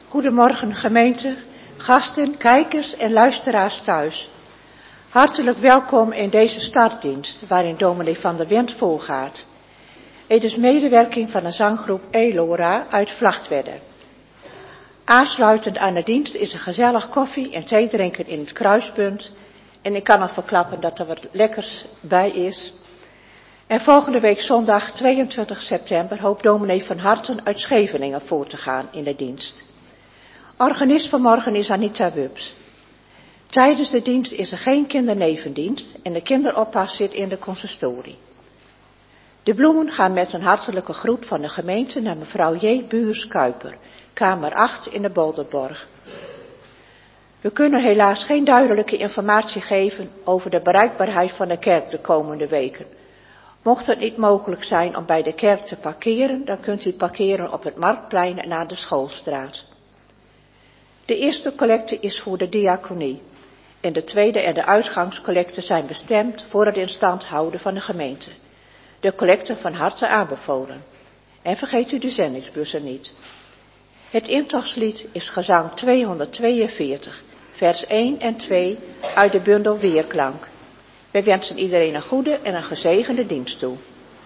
Goedemorgen gemeente, gasten, kijkers en luisteraars thuis. Hartelijk welkom in deze startdienst waarin dominee Van der Wendt volgaat. Het is medewerking van de zanggroep Elora uit Vlagtwedde. Aansluitend aan de dienst is er gezellig koffie en thee drinken in het kruispunt. En ik kan al verklappen dat er wat lekkers bij is. En volgende week zondag 22 september hoopt dominee Van Harten uit Scheveningen voor te gaan in de dienst. Organist vanmorgen is Anita Wubs. Tijdens de dienst is er geen kindernevendienst en de kinderoppas zit in de consistorie. De bloemen gaan met een hartelijke groet van de gemeente naar mevrouw J. Buurs-Kuiper, kamer 8 in de Bolderborg. We kunnen helaas geen duidelijke informatie geven over de bereikbaarheid van de kerk de komende weken. Mocht het niet mogelijk zijn om bij de kerk te parkeren, dan kunt u parkeren op het Marktplein en aan de Schoolstraat. De eerste collecte is voor de diaconie en de tweede en de uitgangscollecte zijn bestemd voor het in stand houden van de gemeente. De collecte van harte aanbevolen. En vergeet u de zendingsbussen niet. Het intochtslied is gezang 242, vers 1 en 2 uit de bundel Weerklank. Wij wensen iedereen een goede en een gezegende dienst toe.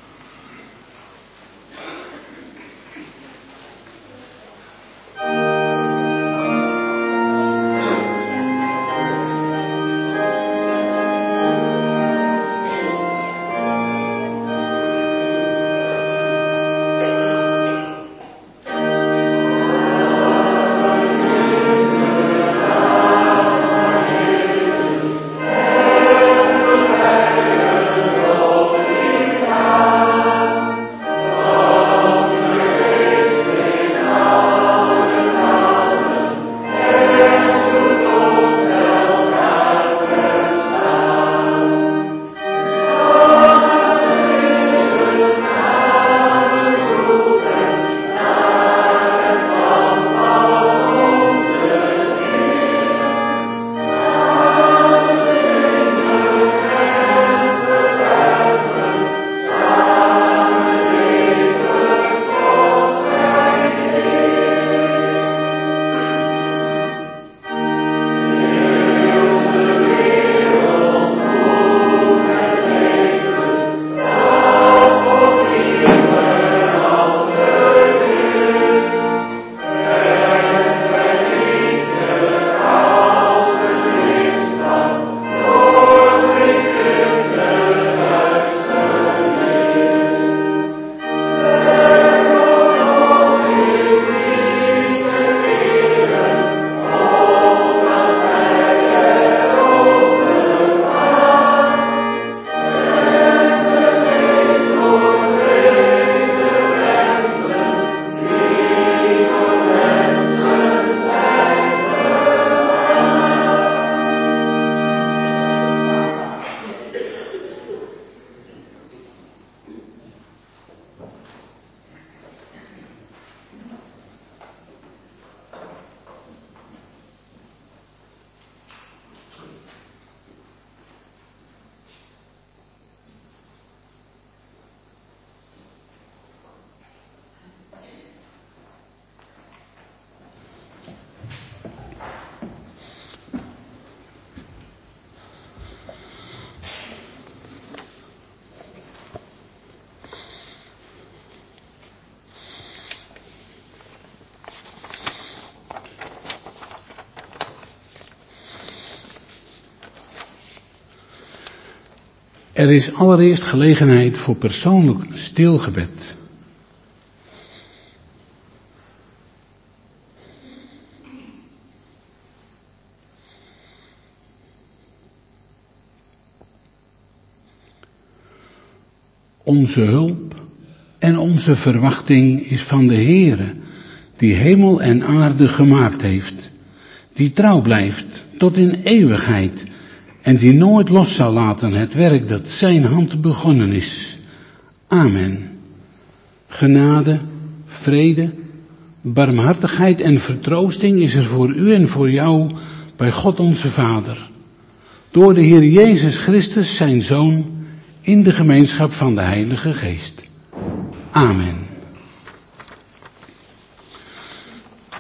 Er is allereerst gelegenheid voor persoonlijk stilgebed. Onze hulp en onze verwachting is van de Heere, die hemel en aarde gemaakt heeft, die trouw blijft tot in eeuwigheid en die nooit los zal laten het werk dat zijn hand begonnen is. Amen. Genade, vrede, barmhartigheid en vertroosting is er voor u en voor jou bij God onze Vader, door de Heer Jezus Christus, zijn Zoon, in de gemeenschap van de Heilige Geest. Amen.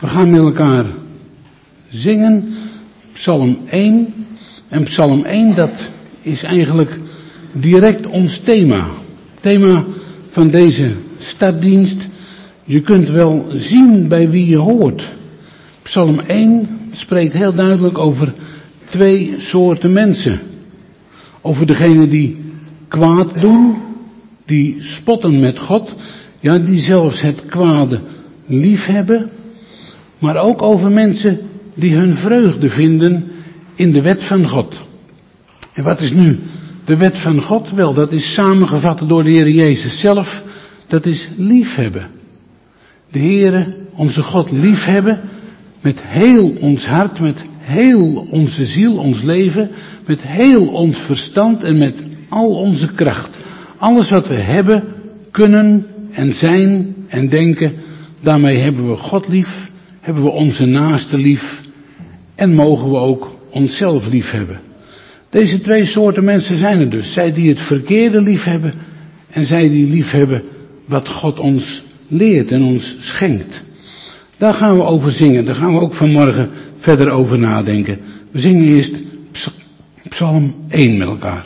We gaan met elkaar zingen, Psalm 1. En Psalm 1, dat is eigenlijk direct ons thema. Thema van deze staddienst. Je kunt wel zien bij wie je hoort. Psalm 1 spreekt heel duidelijk over 2 soorten mensen. Over degenen die kwaad doen, die spotten met God, ja, die zelfs het kwade lief hebben. Maar ook over mensen die hun vreugde vinden in de wet van God. En wat is nu de wet van God? Wel, dat is samengevat door de Heer Jezus zelf. Dat is liefhebben. De Heere, onze God, liefhebben met heel ons hart, met heel onze ziel, ons leven, met heel ons verstand en met al onze kracht. Alles wat we hebben, kunnen en zijn en denken, daarmee hebben we God lief, hebben we onze naaste lief en mogen we ook onszelf lief hebben. Deze 2 soorten mensen zijn er dus. Zij die het verkeerde lief hebben en zij die lief hebben wat God ons leert en ons schenkt. Daar gaan we over zingen. Daar gaan we ook vanmorgen verder over nadenken. We zingen eerst Psalm 1 met elkaar.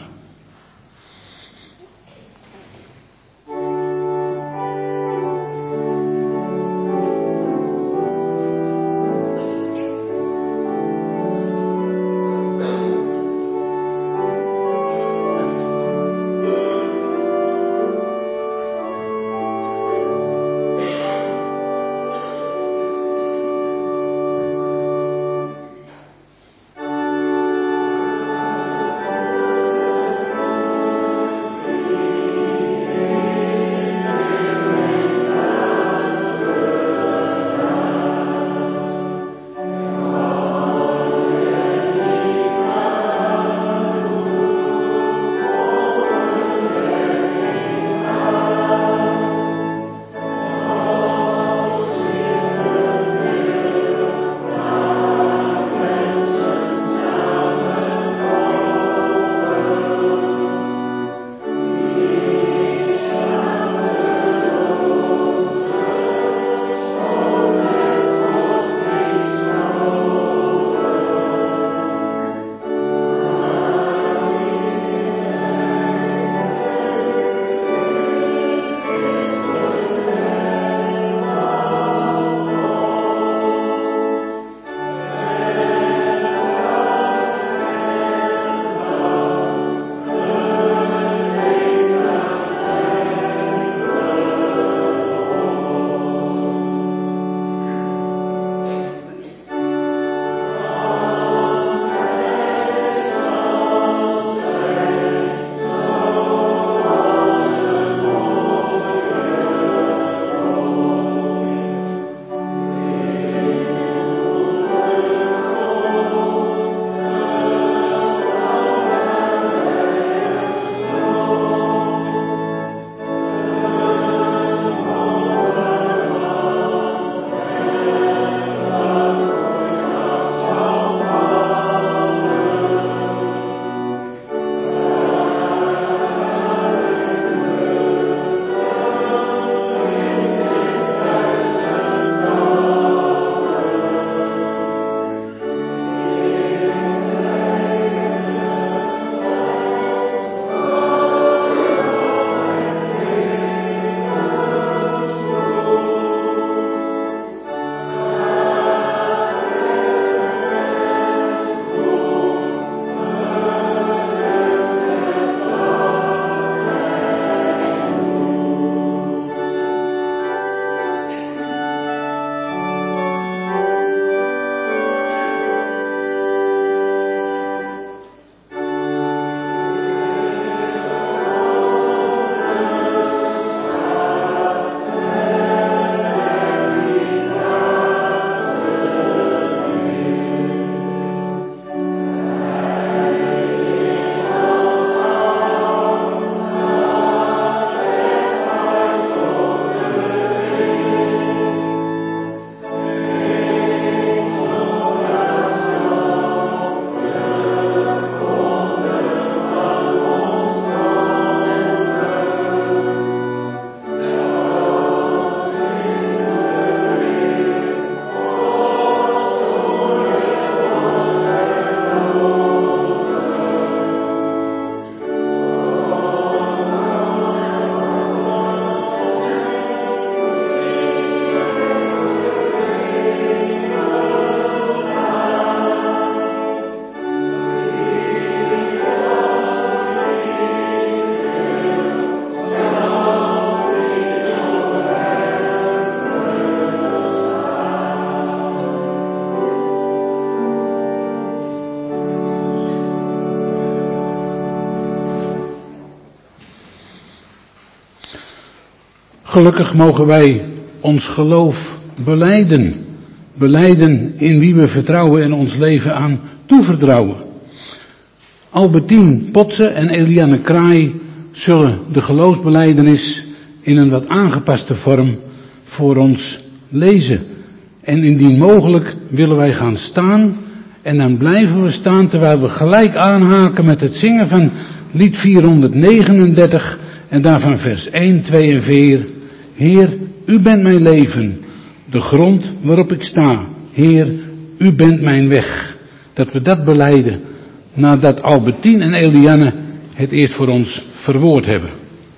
Gelukkig mogen wij ons geloof belijden. Belijden in wie we vertrouwen en ons leven aan toevertrouwen. Albertien Potse en Eliane Kraai zullen de geloofsbelijdenis in een wat aangepaste vorm voor ons lezen. En indien mogelijk willen wij gaan staan en dan blijven we staan terwijl we gelijk aanhaken met het zingen van lied 439 en daarvan vers 1, 2 en 4. Heer, u bent mijn leven, de grond waarop ik sta. Heer, u bent mijn weg. Dat we dat belijden nadat Albertien en Eliane het eerst voor ons verwoord hebben.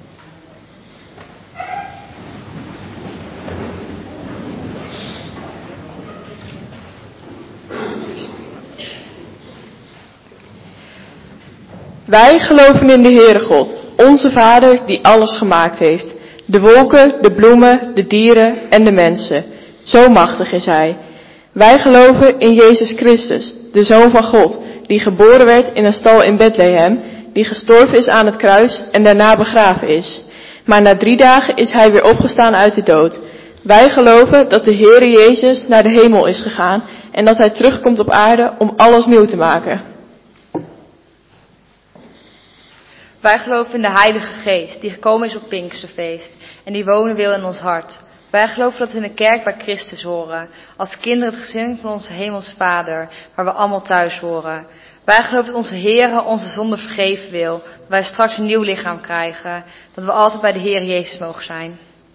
Wij geloven in de Heere God, onze Vader die alles gemaakt heeft. De wolken, de bloemen, de dieren en de mensen. Zo machtig is Hij. Wij geloven in Jezus Christus, de Zoon van God, die geboren werd in een stal in Bethlehem, die gestorven is aan het kruis en daarna begraven is. Maar na 3 dagen is Hij weer opgestaan uit de dood. Wij geloven dat de Heere Jezus naar de hemel is gegaan en dat Hij terugkomt op aarde om alles nieuw te maken. Wij geloven in de Heilige Geest, die gekomen is op Pinksterfeest en die wonen wil in ons hart. Wij geloven dat we in de kerk bij Christus horen, als kinderen het gezin van onze hemelse Vader, waar we allemaal thuis horen. Wij geloven dat onze Heere onze zonde vergeven wil, dat wij straks een nieuw lichaam krijgen, dat we altijd bij de Heer Jezus mogen zijn.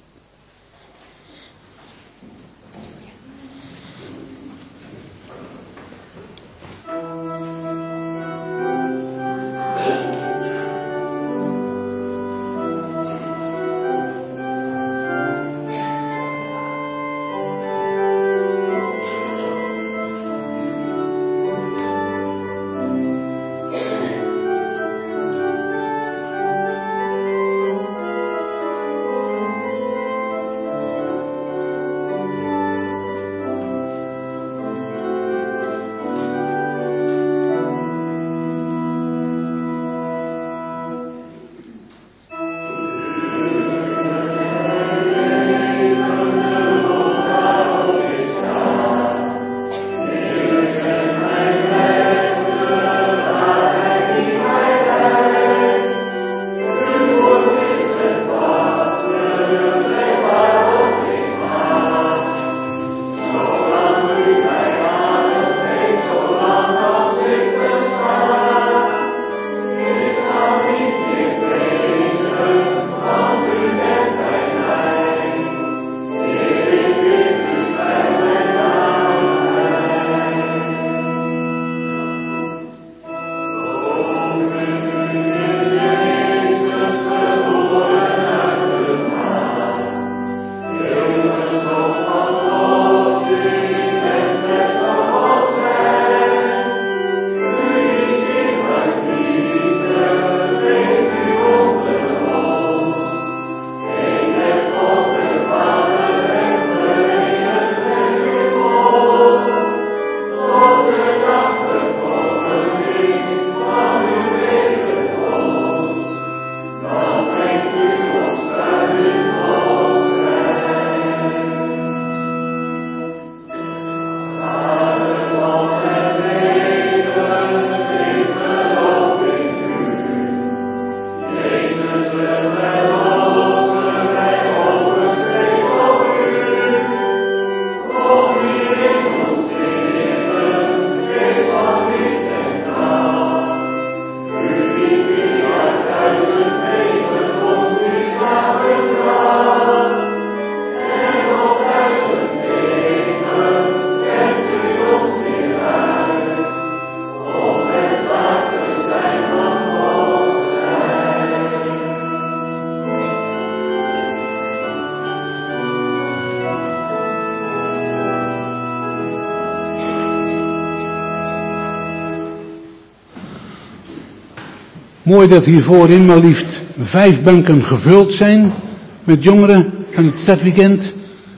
Mooi dat hier voorin maar liefst 5 banken gevuld zijn met jongeren van het stadweekend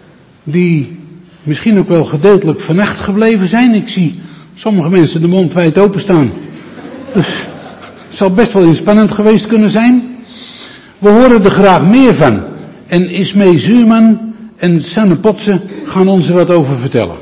die misschien ook wel gedeeltelijk vannacht gebleven zijn. Ik zie sommige mensen de mond wijd openstaan. Dus het zal best wel inspannend geweest kunnen zijn. We horen er graag meer van. En Ismee Zuurman en Sanne Potsen gaan ons er wat over vertellen.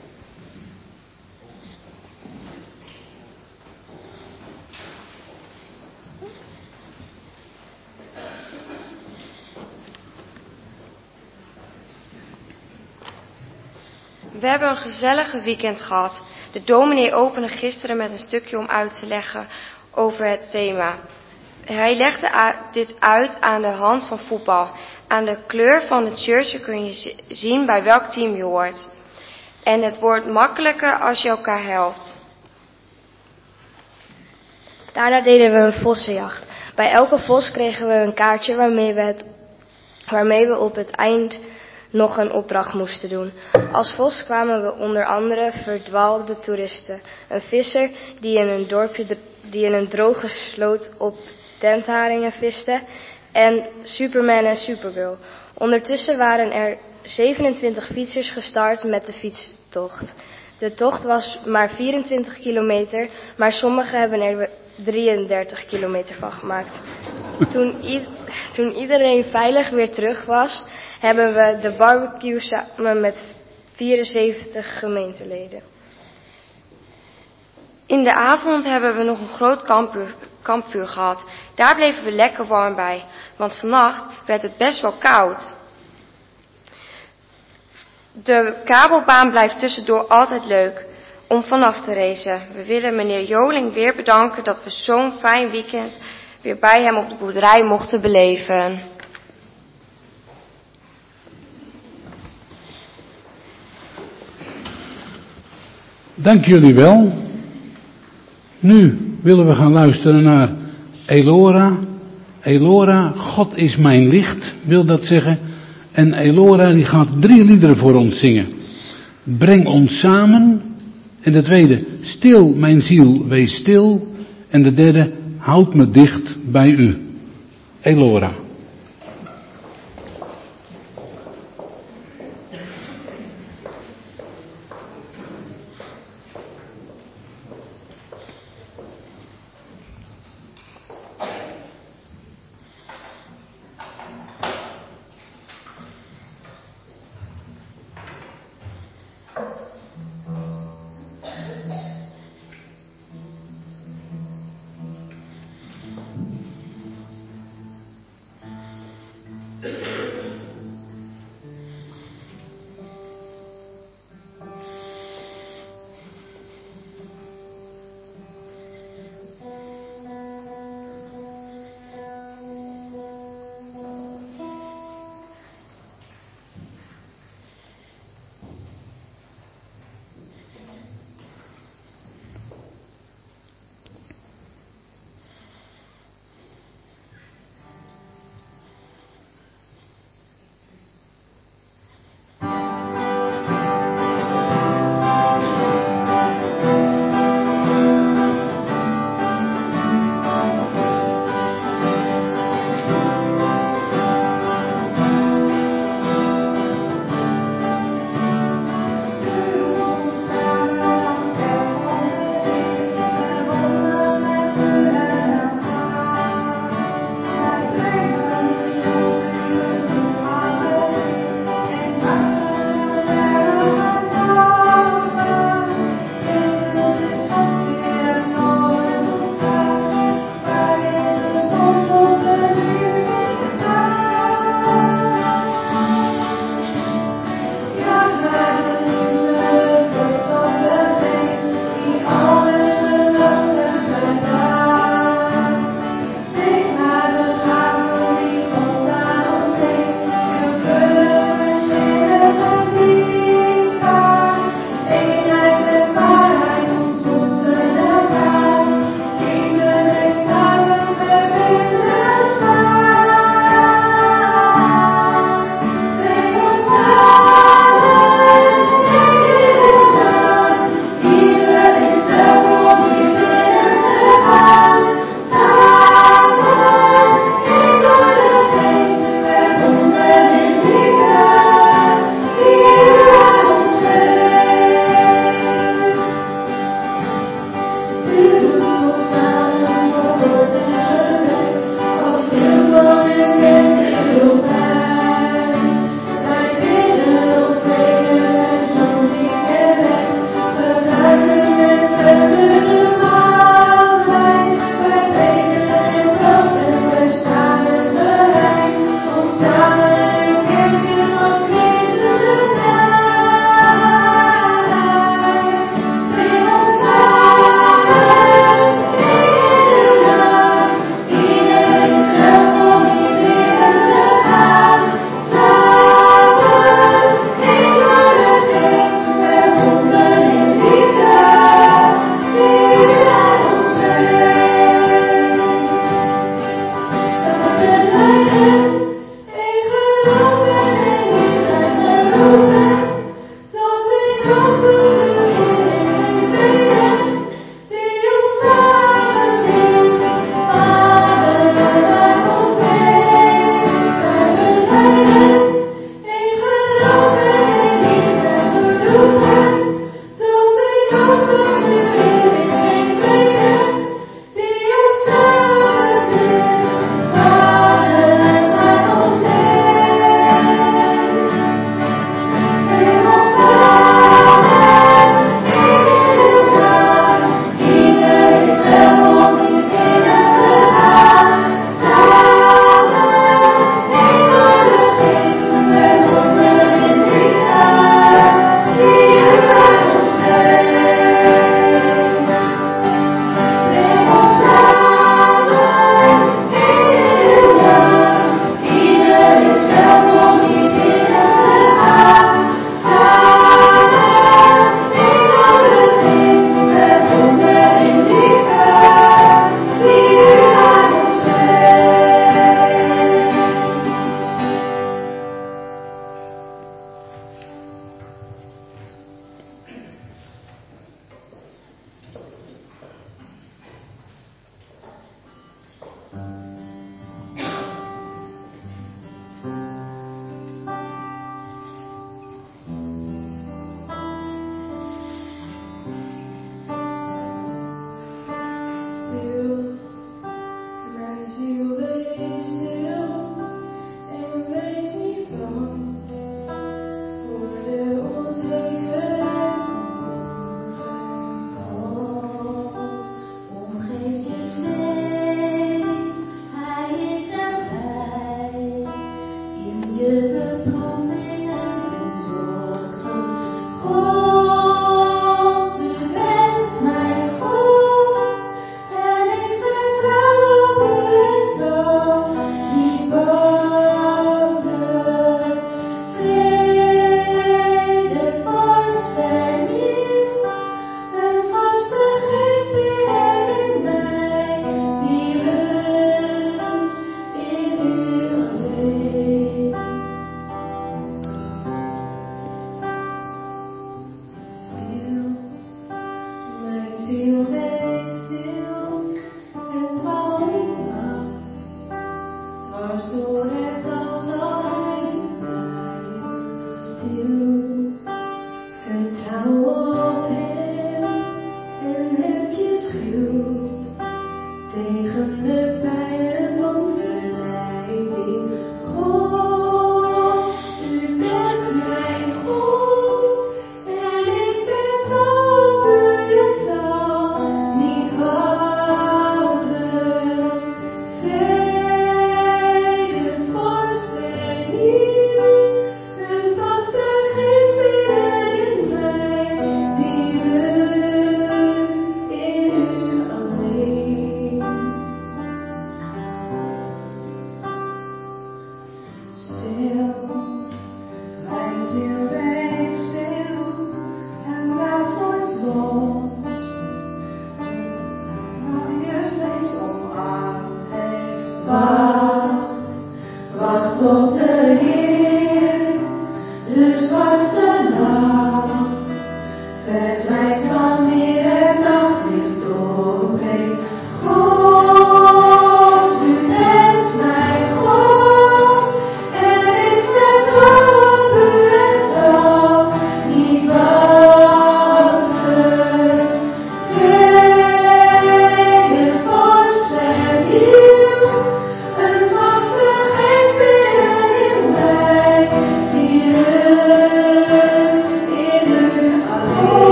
We hebben een gezellige weekend gehad. De dominee opende gisteren met een stukje om uit te leggen over het thema. Hij legde dit uit aan de hand van voetbal. Aan de kleur van het shirtje kun je zien bij welk team je hoort. En het wordt makkelijker als je elkaar helpt. Daarna deden we een vossenjacht. Bij elke vos kregen we een kaartje waarmee we op het eind nog een opdracht moesten doen. Als vos kwamen we onder andere verdwaalde toeristen, een visser die in een dorpje die in een droge sloot op tentharingen viste en Superman en Supergirl. Ondertussen waren er 27 fietsers gestart met de fietstocht. De tocht was maar 24 kilometer, maar sommigen hebben er 33 kilometer van gemaakt. Toen iedereen veilig weer terug was, hebben we de barbecue samen met 74 gemeenteleden. In de avond hebben we nog een groot kampvuur gehad. Daar bleven we lekker warm bij, want vannacht werd het best wel koud. De kabelbaan blijft tussendoor altijd leuk om vanaf te racen. We willen meneer Joling weer bedanken dat we zo'n fijn weekend weer bij hem op de boerderij mochten beleven. Dank jullie wel. Nu willen we gaan luisteren naar Elora. Elora, God is mijn licht, wil dat zeggen. En Elora die gaat 3 liederen voor ons zingen. Breng ons samen. En de tweede, stil mijn ziel, wees stil. En de derde, houd me dicht bij u. Elora.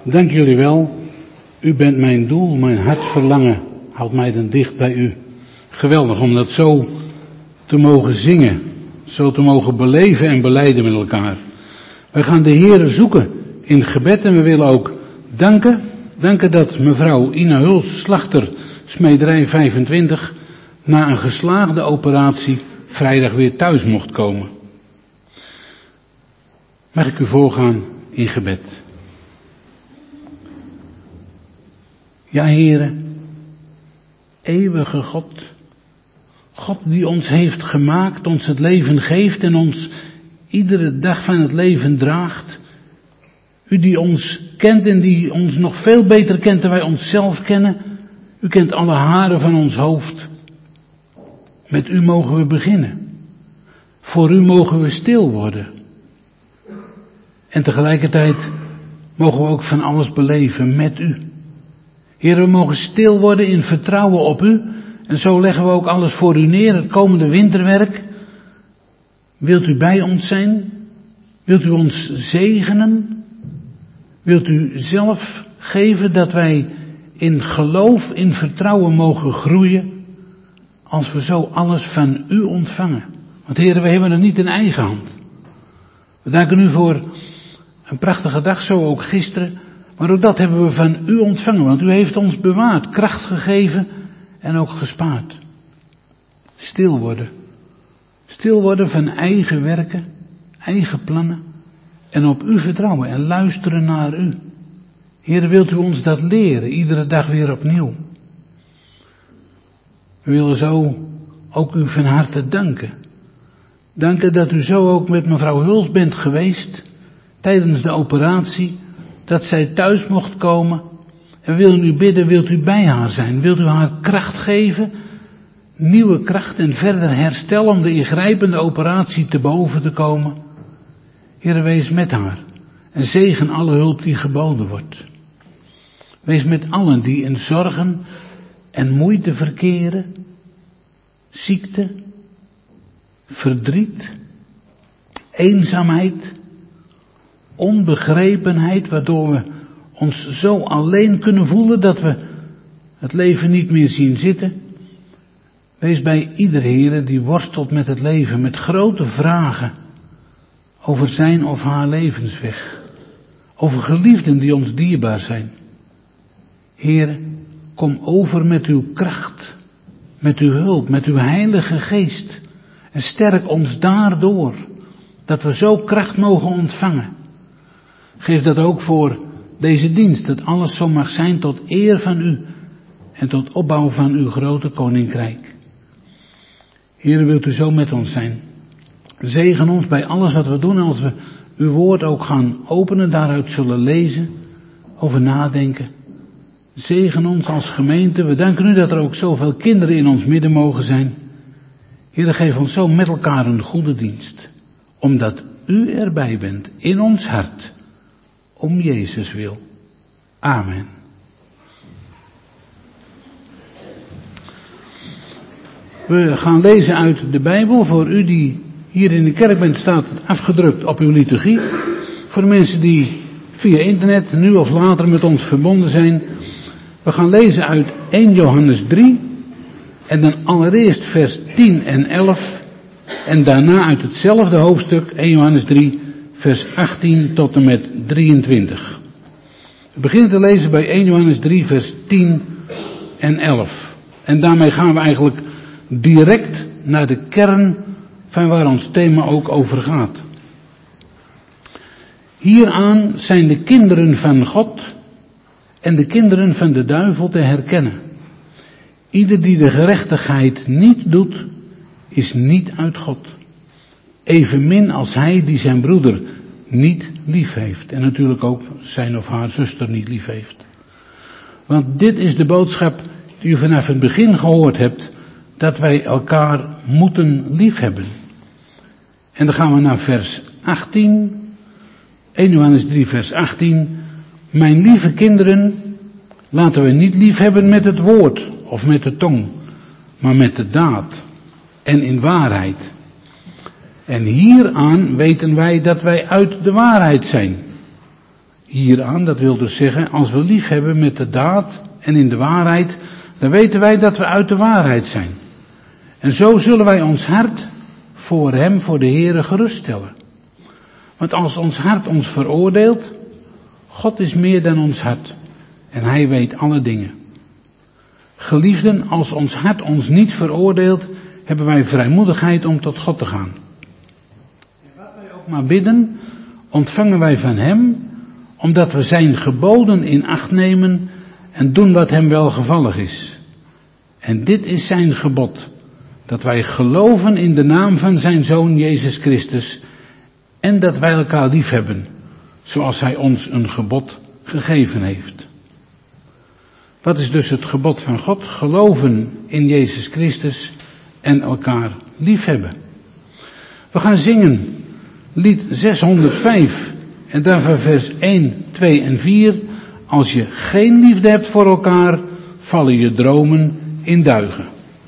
Dank jullie wel. U bent mijn doel, mijn hartsverlangen houdt mij dan dicht bij u. Geweldig om dat zo te mogen zingen, zo te mogen beleven en belijden met elkaar. Wij gaan de Heere zoeken in gebed en we willen ook danken dat mevrouw Ina Huls, slachter, smederij 25, na een geslaagde operatie vrijdag weer thuis mocht komen. Mag ik u voorgaan in gebed? Ja, Heere, eeuwige God, God die ons heeft gemaakt, ons het leven geeft en ons iedere dag van het leven draagt. U die ons kent en die ons nog veel beter kent dan wij onszelf kennen. U kent alle haren van ons hoofd. Met u mogen we beginnen. Voor u mogen we stil worden. En tegelijkertijd mogen we ook van alles beleven met u. Heer, we mogen stil worden in vertrouwen op u. En zo leggen we ook alles voor u neer, het komende winterwerk. Wilt u bij ons zijn? Wilt u ons zegenen? Wilt u zelf geven dat wij in geloof, in vertrouwen mogen groeien, als we zo alles van u ontvangen? Want Heer, we hebben het niet in eigen hand. We danken u voor een prachtige dag, zo ook gisteren. Maar ook dat hebben we van u ontvangen, want u heeft ons bewaard, kracht gegeven en ook gespaard. Stil worden. Stil worden van eigen werken, eigen plannen en op u vertrouwen en luisteren naar u. Heer, wilt u ons dat leren, iedere dag weer opnieuw. We willen zo ook u van harte danken. Danken dat u zo ook met mevrouw Huls bent geweest tijdens de operatie, dat zij thuis mocht komen. En we willen u bidden, wilt u bij haar zijn? Wilt u haar kracht geven? Nieuwe kracht en verder herstel om de ingrijpende operatie te boven te komen. Heer, wees met haar en zegen alle hulp die geboden wordt. Wees met allen die in zorgen en moeite verkeren, ziekte, verdriet, eenzaamheid, onbegrepenheid, waardoor we ons zo alleen kunnen voelen dat we het leven niet meer zien zitten. Wees bij ieder Heere die worstelt met het leven, met grote vragen over zijn of haar levensweg, over geliefden die ons dierbaar zijn. Heere, kom over met uw kracht, met uw hulp, met uw Heilige Geest en sterk ons daardoor, dat we zo kracht mogen ontvangen. Geef dat ook voor deze dienst, dat alles zo mag zijn tot eer van u en tot opbouw van uw grote koninkrijk. Heer, wilt u zo met ons zijn? Zegen ons bij alles wat we doen en als we uw woord ook gaan openen, daaruit zullen lezen, over nadenken. Zegen ons als gemeente. We danken u dat er ook zoveel kinderen in ons midden mogen zijn. Heer, geef ons zo met elkaar een goede dienst, omdat u erbij bent in ons hart, om Jezus wil. Amen. We gaan lezen uit de Bijbel. Voor u die hier in de kerk bent, staat het afgedrukt op uw liturgie. Voor de mensen die via internet nu of later met ons verbonden zijn. We gaan lezen uit 1 Johannes 3. En dan allereerst vers 10 en 11. En daarna uit hetzelfde hoofdstuk 1 Johannes 3 vers 18 tot en met 23. We beginnen te lezen bij 1 Johannes 3 vers 10 en 11. En daarmee gaan we eigenlijk direct naar de kern van waar ons thema ook over gaat. Hieraan zijn de kinderen van God en de kinderen van de duivel te herkennen. Ieder die de gerechtigheid niet doet, is niet uit God. Evenmin als hij die zijn broeder niet lief heeft. En natuurlijk ook zijn of haar zuster niet lief heeft. Want dit is de boodschap die u vanaf het begin gehoord hebt, dat wij elkaar moeten liefhebben. En dan gaan we naar vers 18. 1 Johannes 3 vers 18. Mijn lieve kinderen, laten we niet liefhebben met het woord of met de tong, maar met de daad en in waarheid. En hieraan weten wij dat wij uit de waarheid zijn. hieraan. Dat wil dus zeggen, als we lief hebben met de daad en in de waarheid, dan weten wij dat we uit de waarheid zijn. En zo zullen wij ons hart voor hem, voor de Heere, geruststellen. Want als ons hart ons veroordeelt, God is meer dan ons hart. En hij weet alle dingen. Geliefden, als ons hart ons niet veroordeelt, hebben wij vrijmoedigheid om tot God te gaan. En wat wij ook maar bidden, ontvangen wij van hem, omdat we zijn geboden in acht nemen en doen wat hem welgevallig is. En dit is zijn gebod, dat wij geloven in de naam van zijn Zoon Jezus Christus en dat wij elkaar lief hebben, zoals hij ons een gebod gegeven heeft. Wat is dus het gebod van God? Geloven in Jezus Christus en elkaar lief hebben. We gaan zingen lied 605 en daarvan vers 1, 2 en 4. Als je geen liefde hebt voor elkaar, vallen je dromen in duigen.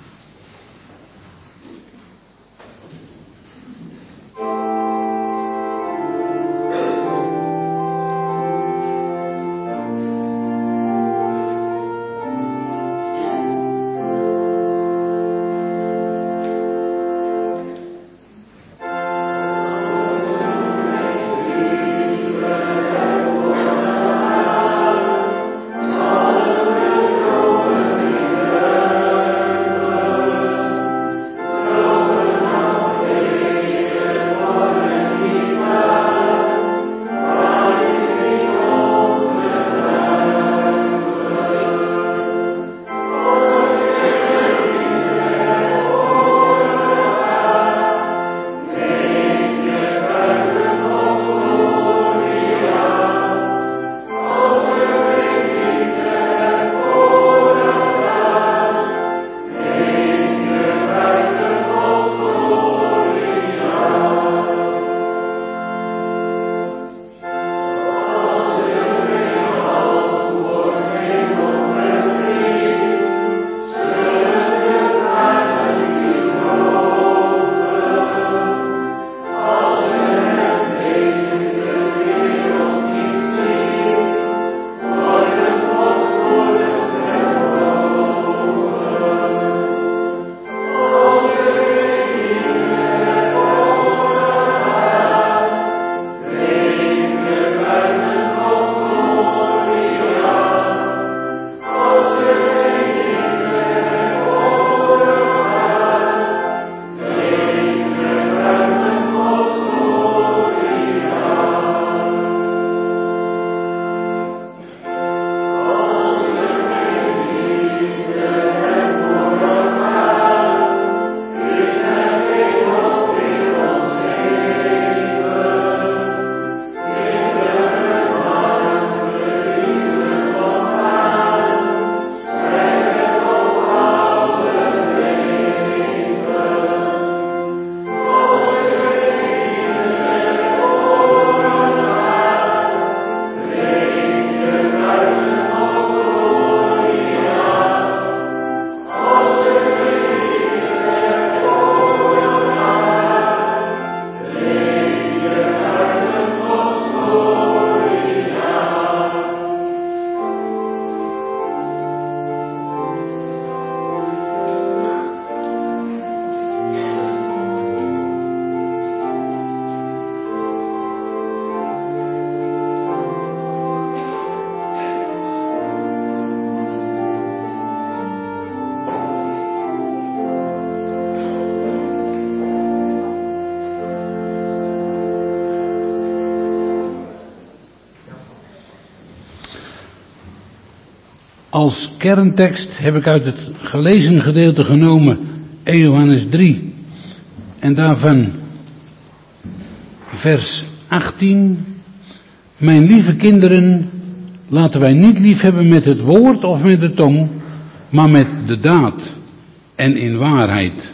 Als kerntekst heb ik uit het gelezen gedeelte genomen 1 Johannes 3 en daarvan vers 18. Mijn lieve kinderen, laten wij niet lief hebben met het woord of met de tong, maar met de daad en in waarheid.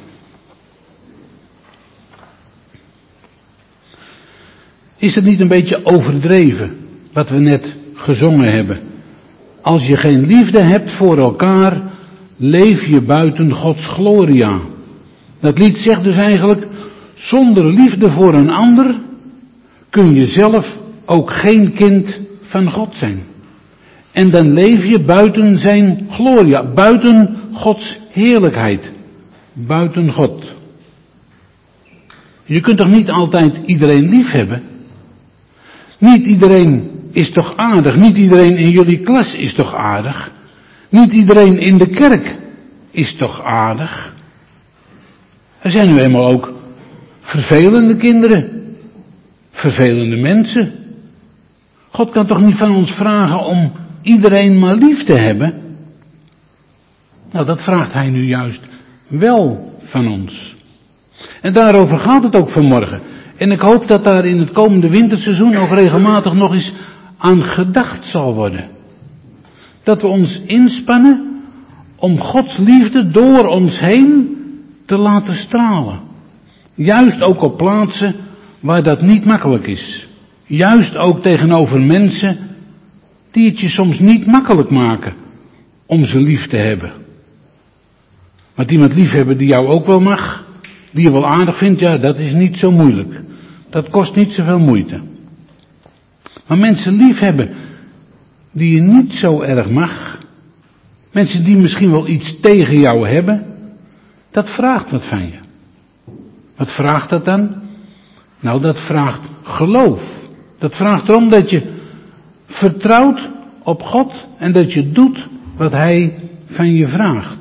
Is het niet een beetje overdreven wat we net gezongen hebben? Als je geen liefde hebt voor elkaar, leef je buiten Gods gloria. Dat lied zegt dus eigenlijk, zonder liefde voor een ander kun je zelf ook geen kind van God zijn. En dan leef je buiten zijn gloria, buiten Gods heerlijkheid, buiten God. Je kunt toch niet altijd iedereen lief hebben? Niet iedereen is toch aardig? Niet iedereen in jullie klas is toch aardig? Niet iedereen in de kerk is toch aardig? Er zijn nu eenmaal ook vervelende kinderen, vervelende mensen. God kan toch niet van ons vragen om iedereen maar lief te hebben? Nou, dat vraagt hij nu juist wel van ons. En daarover gaat het ook vanmorgen. En ik hoop dat daar in het komende winterseizoen ook regelmatig nog eens aan gedacht zal worden. Dat we ons inspannen om Gods liefde door ons heen te laten stralen. Juist ook op plaatsen waar dat niet makkelijk is. Juist ook tegenover mensen die het je soms niet makkelijk maken om ze lief te hebben. Want iemand lief hebben die jou ook wel mag, die je wel aardig vindt, ja, dat is niet zo moeilijk. Dat kost niet zoveel moeite. Maar mensen lief hebben die je niet zo erg mag, mensen die misschien wel iets tegen jou hebben, dat vraagt wat van je. Wat vraagt dat dan? Nou, dat vraagt geloof. Dat vraagt erom dat je vertrouwt op God en dat je doet wat Hij van je vraagt.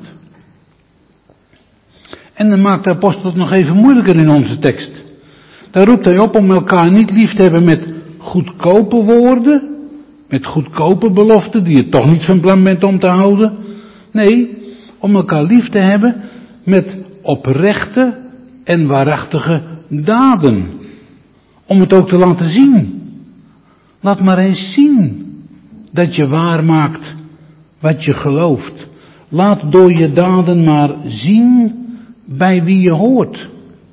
En dan maakt de apostel het nog even moeilijker in onze tekst. Daar roept hij op om elkaar niet lief te hebben met goedkope woorden, met goedkope beloften die je toch niet van plan bent om te houden. Nee, om elkaar lief te hebben met oprechte en waarachtige daden. Om het ook te laten zien. Laat maar eens zien dat je waarmaakt wat je gelooft. Laat door je daden maar zien bij wie je hoort.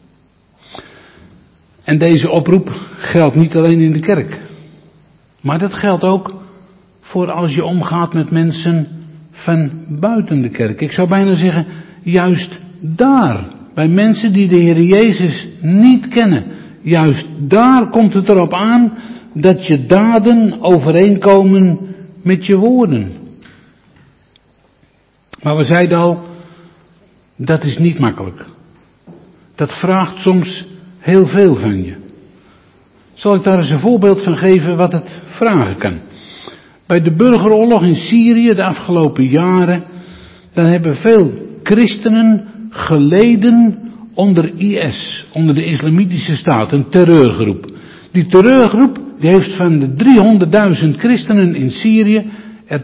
En deze oproep geldt niet alleen in de kerk. Maar dat geldt ook voor als je omgaat met mensen van buiten de kerk. Ik zou bijna zeggen, juist daar, bij mensen die de Heer Jezus niet kennen. Juist daar komt het erop aan dat je daden overeenkomen met je woorden. Maar we zeiden al, dat is niet makkelijk. Dat vraagt soms heel veel van je. Zal ik daar eens een voorbeeld van geven wat het vragen kan? Bij de burgeroorlog in Syrië de afgelopen jaren, dan hebben veel christenen geleden onder IS, onder de Islamitische Staat, een terreurgroep. Die terreurgroep die heeft van de 300.000 christenen in Syrië er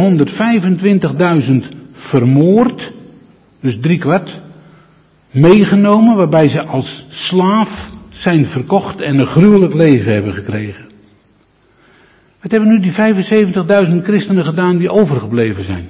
225.000 vermoord, dus 3/4, meegenomen, waarbij ze als slaaf zijn verkocht en een gruwelijk leven hebben gekregen. Wat hebben nu die 75.000 christenen gedaan die overgebleven zijn?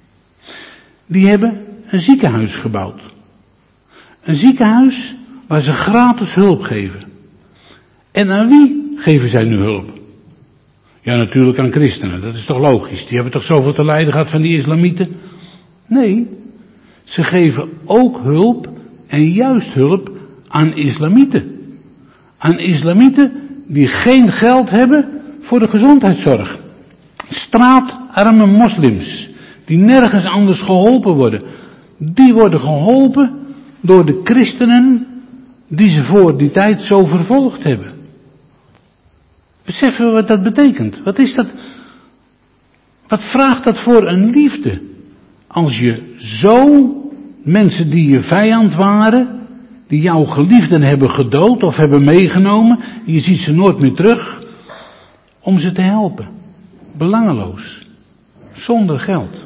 Die hebben een ziekenhuis gebouwd. Een ziekenhuis waar ze gratis hulp geven. En aan wie geven zij nu hulp? Ja, natuurlijk aan christenen, dat is toch logisch. Die hebben toch zoveel te lijden gehad van die islamieten? Nee, ze geven ook hulp en juist hulp aan islamieten. Aan islamieten die geen geld hebben voor de gezondheidszorg. Straatarme moslims, die nergens anders geholpen worden. Die worden geholpen door de christenen die ze voor die tijd zo vervolgd hebben. Beseffen we wat dat betekent? Wat is dat? Wat vraagt dat voor een liefde? Als je zo mensen die je vijand waren, die jouw geliefden hebben gedood of hebben meegenomen, je ziet ze nooit meer terug, om ze te helpen. Belangeloos. Zonder geld.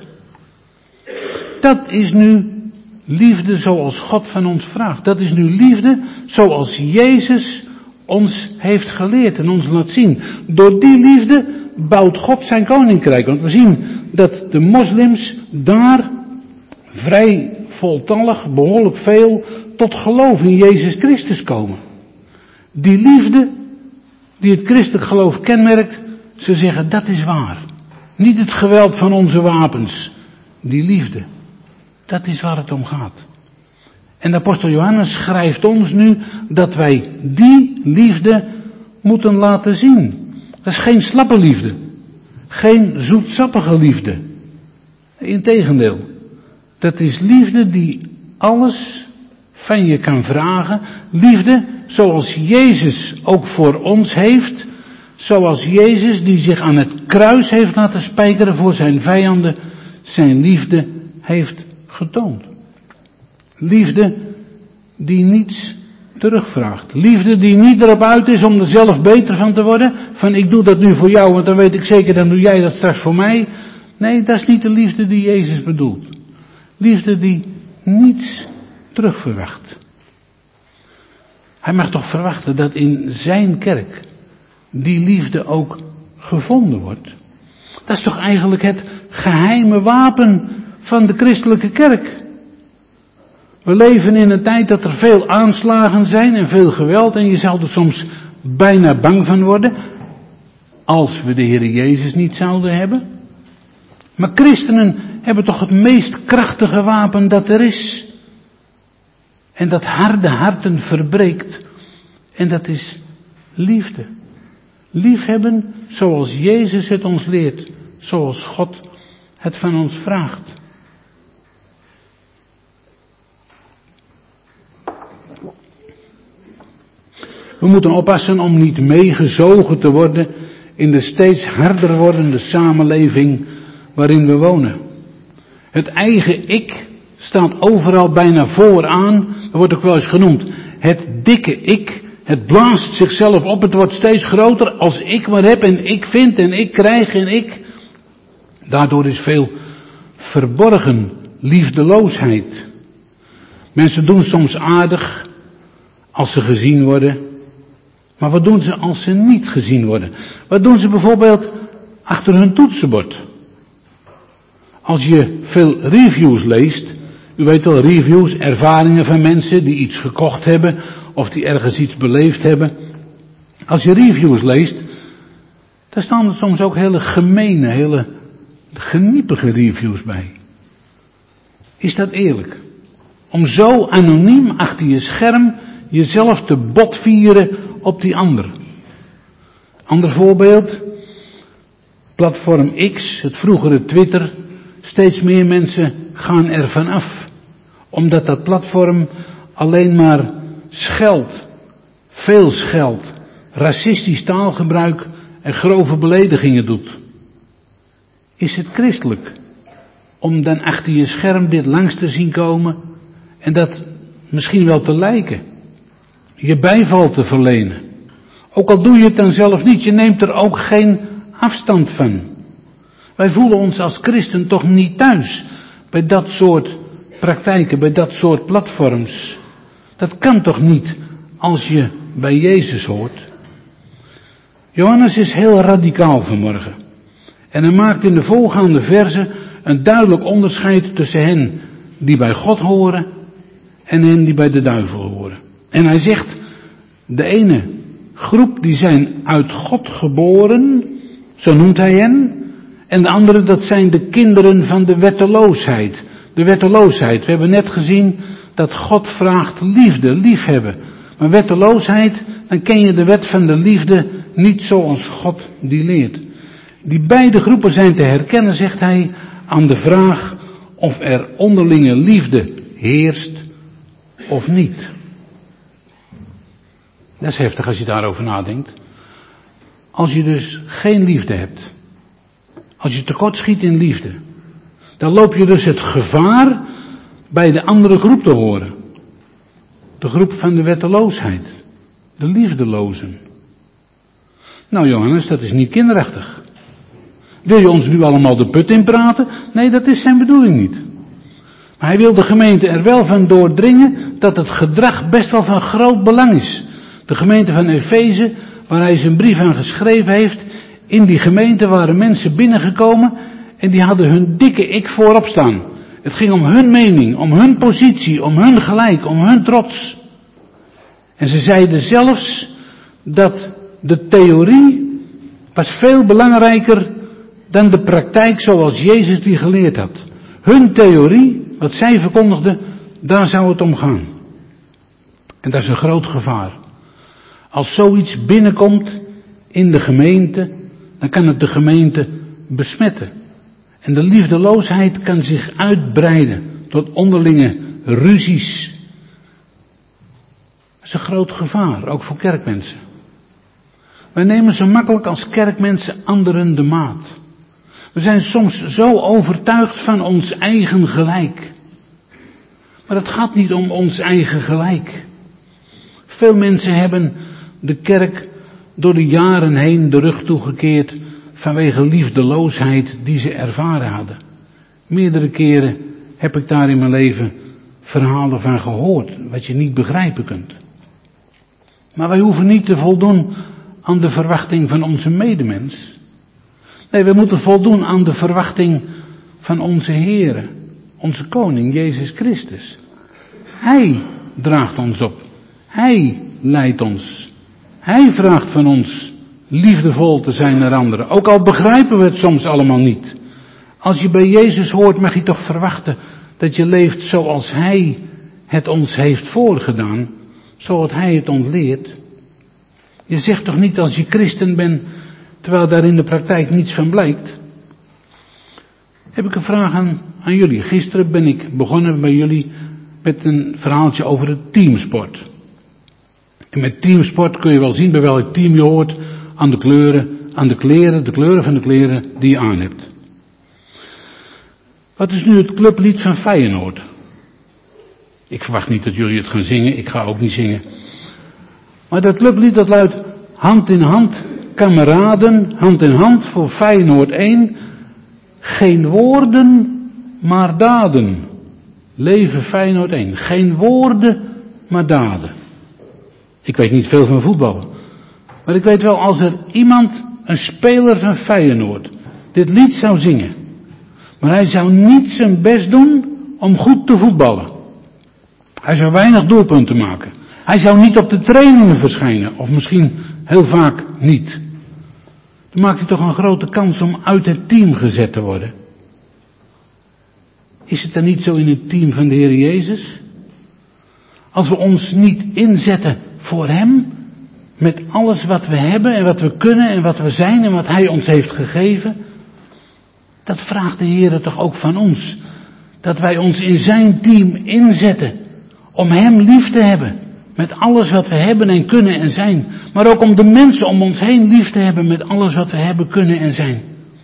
Dat is nu liefde zoals God van ons vraagt. Dat is nu liefde zoals Jezus ons heeft geleerd en ons laat zien. Door die liefde bouwt God zijn koninkrijk. Want we zien dat de moslims daar vrij voltallig, behoorlijk veel, tot geloof in Jezus Christus komen. Die liefde die het christelijk geloof kenmerkt, ze zeggen dat is waar. Niet het geweld van onze wapens. Die liefde. Dat is waar het om gaat. En de apostel Johannes schrijft ons nu dat wij die liefde moeten laten zien. Dat is geen slappe liefde. geen zoetsappige liefde. Integendeel, dat is liefde die alles van je kan vragen. Liefde zoals Jezus ook voor ons heeft. Zoals Jezus die zich aan het kruis heeft laten spijkeren voor zijn vijanden, zijn liefde heeft getoond. Liefde die niets terugvraagt. Liefde die niet erop uit is om er zelf beter van te worden. Van ik doe dat nu voor jou, want dan weet ik zeker, dan doe jij dat straks voor mij. Nee, dat is niet de liefde die Jezus bedoelt. Liefde die niets terugverwacht. Hij mag toch verwachten dat in zijn kerk die liefde ook gevonden wordt. Dat is toch eigenlijk het geheime wapen van de christelijke kerk. We leven in een tijd dat er veel aanslagen zijn en veel geweld en je zou er soms bijna bang van worden als we de Heer Jezus niet zouden hebben. Maar christenen hebben toch het meest krachtige wapen dat er is. En dat harde harten verbreekt. En dat is liefde. Liefhebben zoals Jezus het ons leert. Zoals God het van ons vraagt. We moeten oppassen om niet meegezogen te worden in de steeds harder wordende samenleving waarin we wonen. Het eigen ik staat overal bijna vooraan. Dat wordt ook wel eens genoemd. Het dikke ik. Het blaast zichzelf op. Het wordt steeds groter als ik maar heb en ik vind en ik krijg en ik. Daardoor is veel verborgen liefdeloosheid. Mensen doen soms aardig als ze gezien worden. Maar wat doen ze als ze niet gezien worden? Wat doen ze bijvoorbeeld achter hun toetsenbord? Als je veel reviews leest, u weet wel, reviews, ervaringen van mensen die iets gekocht hebben of die ergens iets beleefd hebben. Als je reviews leest, daar staan er soms ook hele gemene, hele geniepige reviews bij. Is dat eerlijk? Om zo anoniem achter je scherm jezelf te botvieren op die ander. Ander voorbeeld, platform X, het vroegere Twitter. Steeds meer mensen gaan er van af. Omdat dat platform alleen maar scheldt, veel scheldt, racistisch taalgebruik en grove beledigingen doet. Is het christelijk om dan achter je scherm dit langs te zien komen en dat misschien wel te lijken? Je bijval te verlenen. Ook al doe je het dan zelf niet, je neemt er ook geen afstand van. Wij voelen ons als christen toch niet thuis bij dat soort praktijken, bij dat soort platforms. Dat kan toch niet als je bij Jezus hoort? Johannes is heel radicaal vanmorgen. En hij maakt in de voorgaande verzen een duidelijk onderscheid tussen hen die bij God horen en hen die bij de duivel horen. En hij zegt, de ene groep die zijn uit God geboren, zo noemt hij hen. En de andere, dat zijn de kinderen van de wetteloosheid. De wetteloosheid. We hebben net gezien dat God vraagt liefde, liefhebben. Maar wetteloosheid, dan ken je de wet van de liefde niet zoals God die leert. Die beide groepen zijn te herkennen, zegt hij, aan de vraag of er onderlinge liefde heerst of niet. Dat is heftig als je daarover nadenkt. Als je dus geen liefde hebt, als je tekortschiet in liefde, dan loop je dus het gevaar bij de andere groep te horen. De groep van de wetteloosheid, de liefdelozen. Nou Johannes, dat is niet kinderachtig. Wil je ons nu allemaal de put in praten? Nee, dat is zijn bedoeling niet. Maar hij wil de gemeente er wel van doordringen dat het gedrag best wel van groot belang is. De gemeente van Efeze, waar hij zijn brief aan geschreven heeft, in die gemeente waren mensen binnengekomen en die hadden hun dikke ik voorop staan. Het ging om hun mening, om hun positie, om hun gelijk, om hun trots. En ze zeiden zelfs dat de theorie was veel belangrijker dan de praktijk zoals Jezus die geleerd had. Hun theorie, wat zij verkondigden, daar zou het om gaan. En dat is een groot gevaar. Als zoiets binnenkomt in de gemeente, dan kan het de gemeente besmetten. En de liefdeloosheid kan zich uitbreiden tot onderlinge ruzies. Dat is een groot gevaar, ook voor kerkmensen. Wij nemen zo makkelijk als kerkmensen anderen de maat. We zijn soms zo overtuigd van ons eigen gelijk. Maar het gaat niet om ons eigen gelijk. Veel mensen hebben de kerk door de jaren heen de rug toegekeerd vanwege liefdeloosheid die ze ervaren hadden. Meerdere keren heb ik daar in mijn leven verhalen van gehoord, wat je niet begrijpen kunt. Maar wij hoeven niet te voldoen aan de verwachting van onze medemens. Nee, we moeten voldoen aan de verwachting van onze Heere, onze Koning, Jezus Christus. Hij draagt ons op. Hij leidt ons. Hij vraagt van ons liefdevol te zijn naar anderen. Ook al begrijpen we het soms allemaal niet. Als je bij Jezus hoort, mag je toch verwachten dat je leeft zoals Hij het ons heeft voorgedaan. Zoals Hij het ons leert. Je zegt toch niet als je christen bent, terwijl daar in de praktijk niets van blijkt. Heb ik een vraag aan jullie. Gisteren ben ik begonnen bij jullie met een verhaaltje over het teamsport. En met teamsport kun je wel zien bij welk team je hoort aan de kleuren van de kleren die je aan hebt. Wat is nu het clublied van Feyenoord? Ik verwacht niet dat jullie het gaan zingen, ik ga ook niet zingen. Maar dat clublied dat luidt hand in hand, kameraden, hand in hand voor Feyenoord 1. Geen woorden, maar daden. Leven Feyenoord 1. Geen woorden, maar daden. Ik weet niet veel van voetbal. Maar ik weet wel, als er iemand, een speler van Feyenoord, dit lied zou zingen. Maar hij zou niet zijn best doen om goed te voetballen. Hij zou weinig doelpunten maken. Hij zou niet op de trainingen verschijnen. Of misschien heel vaak niet. Dan maakt hij toch een grote kans om uit het team gezet te worden. Is het dan niet zo in het team van de Heer Jezus? Als we ons niet inzetten voor Hem, met alles wat we hebben en wat we kunnen en wat we zijn en wat Hij ons heeft gegeven, dat vraagt de Heer toch ook van ons. Dat wij ons in zijn team inzetten om Hem lief te hebben. Met alles wat we hebben en kunnen en zijn. Maar ook om de mensen om ons heen lief te hebben met alles wat we hebben, kunnen en zijn.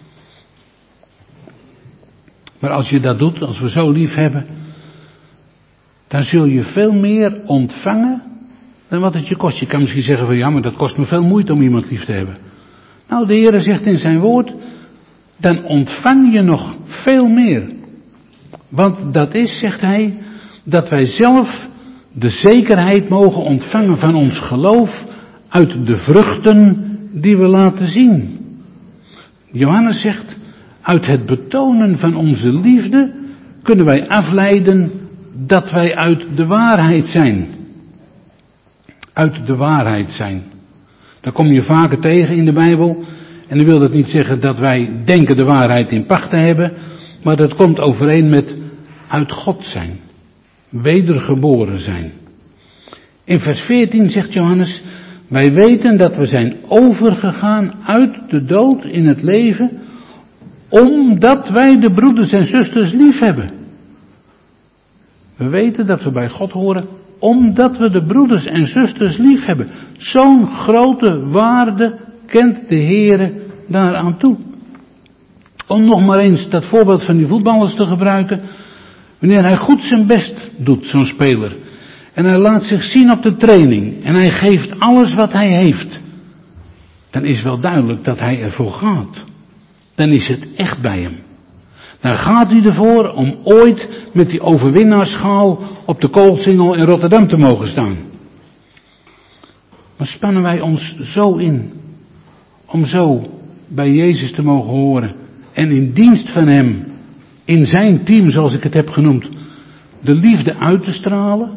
Maar als je dat doet, als we zo lief hebben, dan zul je veel meer ontvangen dan wat het je kost. Je kan misschien zeggen van ja, maar dat kost me veel moeite om iemand lief te hebben. Nou, de Heer zegt in zijn woord, dan ontvang je nog veel meer. Want dat is, zegt hij, dat wij zelf de zekerheid mogen ontvangen van ons geloof uit de vruchten die we laten zien. Johannes zegt, uit het betonen van onze liefde kunnen wij afleiden dat wij uit de waarheid zijn. Uit de waarheid zijn. Daar kom je vaker tegen in de Bijbel. En dan wil dat niet zeggen dat wij denken de waarheid in pacht te hebben. Maar dat komt overeen met uit God zijn. Wedergeboren zijn. In vers 14 zegt Johannes, wij weten dat we zijn overgegaan uit de dood in het leven, omdat wij de broeders en zusters lief hebben. We weten dat we bij God horen, omdat we de broeders en zusters lief hebben. Zo'n grote waarde kent de Heere daaraan toe. Om nog maar eens dat voorbeeld van die voetballers te gebruiken. Wanneer hij goed zijn best doet, zo'n speler. En hij laat zich zien op de training. En hij geeft alles wat hij heeft. Dan is wel duidelijk dat hij ervoor gaat. Dan is het echt bij hem. Dan gaat hij ervoor om ooit met die overwinnaarsschaal op de Koolsingel in Rotterdam te mogen staan. Maar spannen wij ons zo in. Om zo bij Jezus te mogen horen. En in dienst van hem. In zijn team, zoals ik het heb genoemd. De liefde uit te stralen.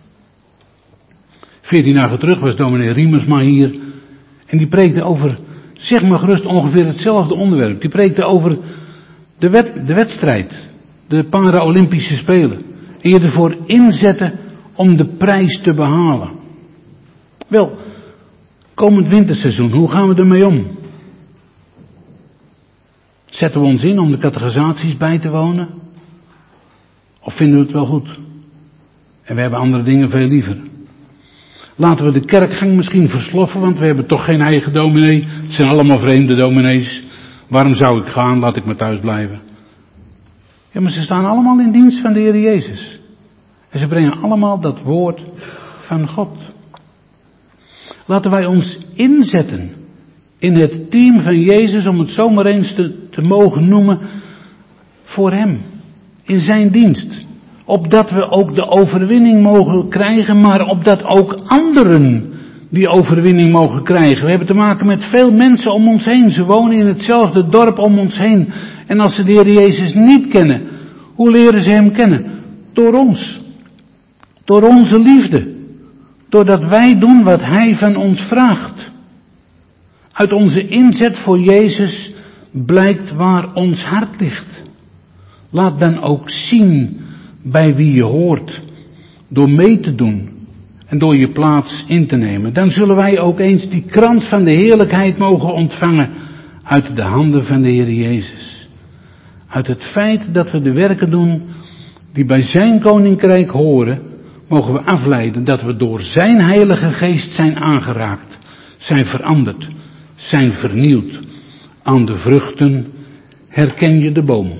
14 dagen terug was dominee Riemersma hier. En die preekte over, zeg maar gerust, ongeveer hetzelfde onderwerp. Die preekte over de wedstrijd. De Para-Olympische Spelen. En je ervoor inzetten om de prijs te behalen. Wel, komend winterseizoen, hoe gaan we ermee om? Zetten we ons in om de catechisaties bij te wonen? Of vinden we het wel goed? En we hebben andere dingen veel liever. Laten we de kerkgang misschien versloffen, want we hebben toch geen eigen dominee. Het zijn allemaal vreemde dominees. Waarom zou ik gaan? Laat ik maar thuis blijven. Ja, maar ze staan allemaal in dienst van de Heer Jezus. En ze brengen allemaal dat woord van God. Laten wij ons inzetten in het team van Jezus, om het zomaar eens te mogen noemen, voor Hem. In zijn dienst. Opdat we ook de overwinning mogen krijgen, maar opdat ook anderen die overwinning mogen krijgen. We hebben te maken met veel mensen om ons heen. Ze wonen in hetzelfde dorp om ons heen. En als ze de Heer Jezus niet kennen, hoe leren ze Hem kennen? Door ons. Door onze liefde. Doordat wij doen wat Hij van ons vraagt. Uit onze inzet voor Jezus blijkt waar ons hart ligt. Laat dan ook zien bij wie je hoort, door mee te doen en door je plaats in te nemen. Dan zullen wij ook eens die krans van de heerlijkheid mogen ontvangen uit de handen van de Heer Jezus. Uit het feit dat we de werken doen die bij zijn koninkrijk horen, mogen we afleiden dat we door zijn heilige geest zijn aangeraakt, zijn veranderd, zijn vernieuwd. Aan de vruchten herken je de boom.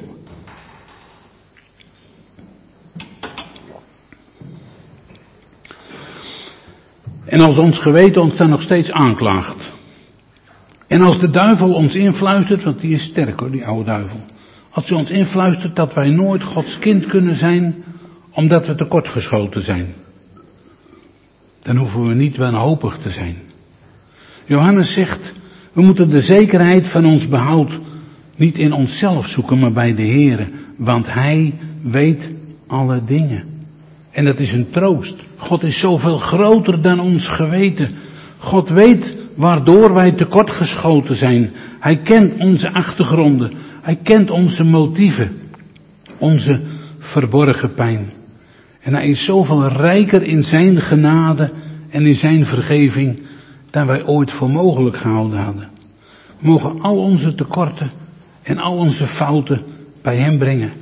En als ons geweten ons dan nog steeds aanklaagt. En als de duivel ons influistert, want die is sterk hoor, die oude duivel. Als hij ons influistert dat wij nooit Gods kind kunnen zijn, omdat we tekortgeschoten zijn. Dan hoeven we niet wanhopig te zijn. Johannes zegt, we moeten de zekerheid van ons behoud niet in onszelf zoeken, maar bij de Heere. Want Hij weet alle dingen. En dat is een troost. God is zoveel groter dan ons geweten. God weet waardoor wij tekortgeschoten zijn. Hij kent onze achtergronden. Hij kent onze motieven. Onze verborgen pijn. En Hij is zoveel rijker in zijn genade en in zijn vergeving dan wij ooit voor mogelijk gehouden hadden. We mogen al onze tekorten en al onze fouten bij Hem brengen.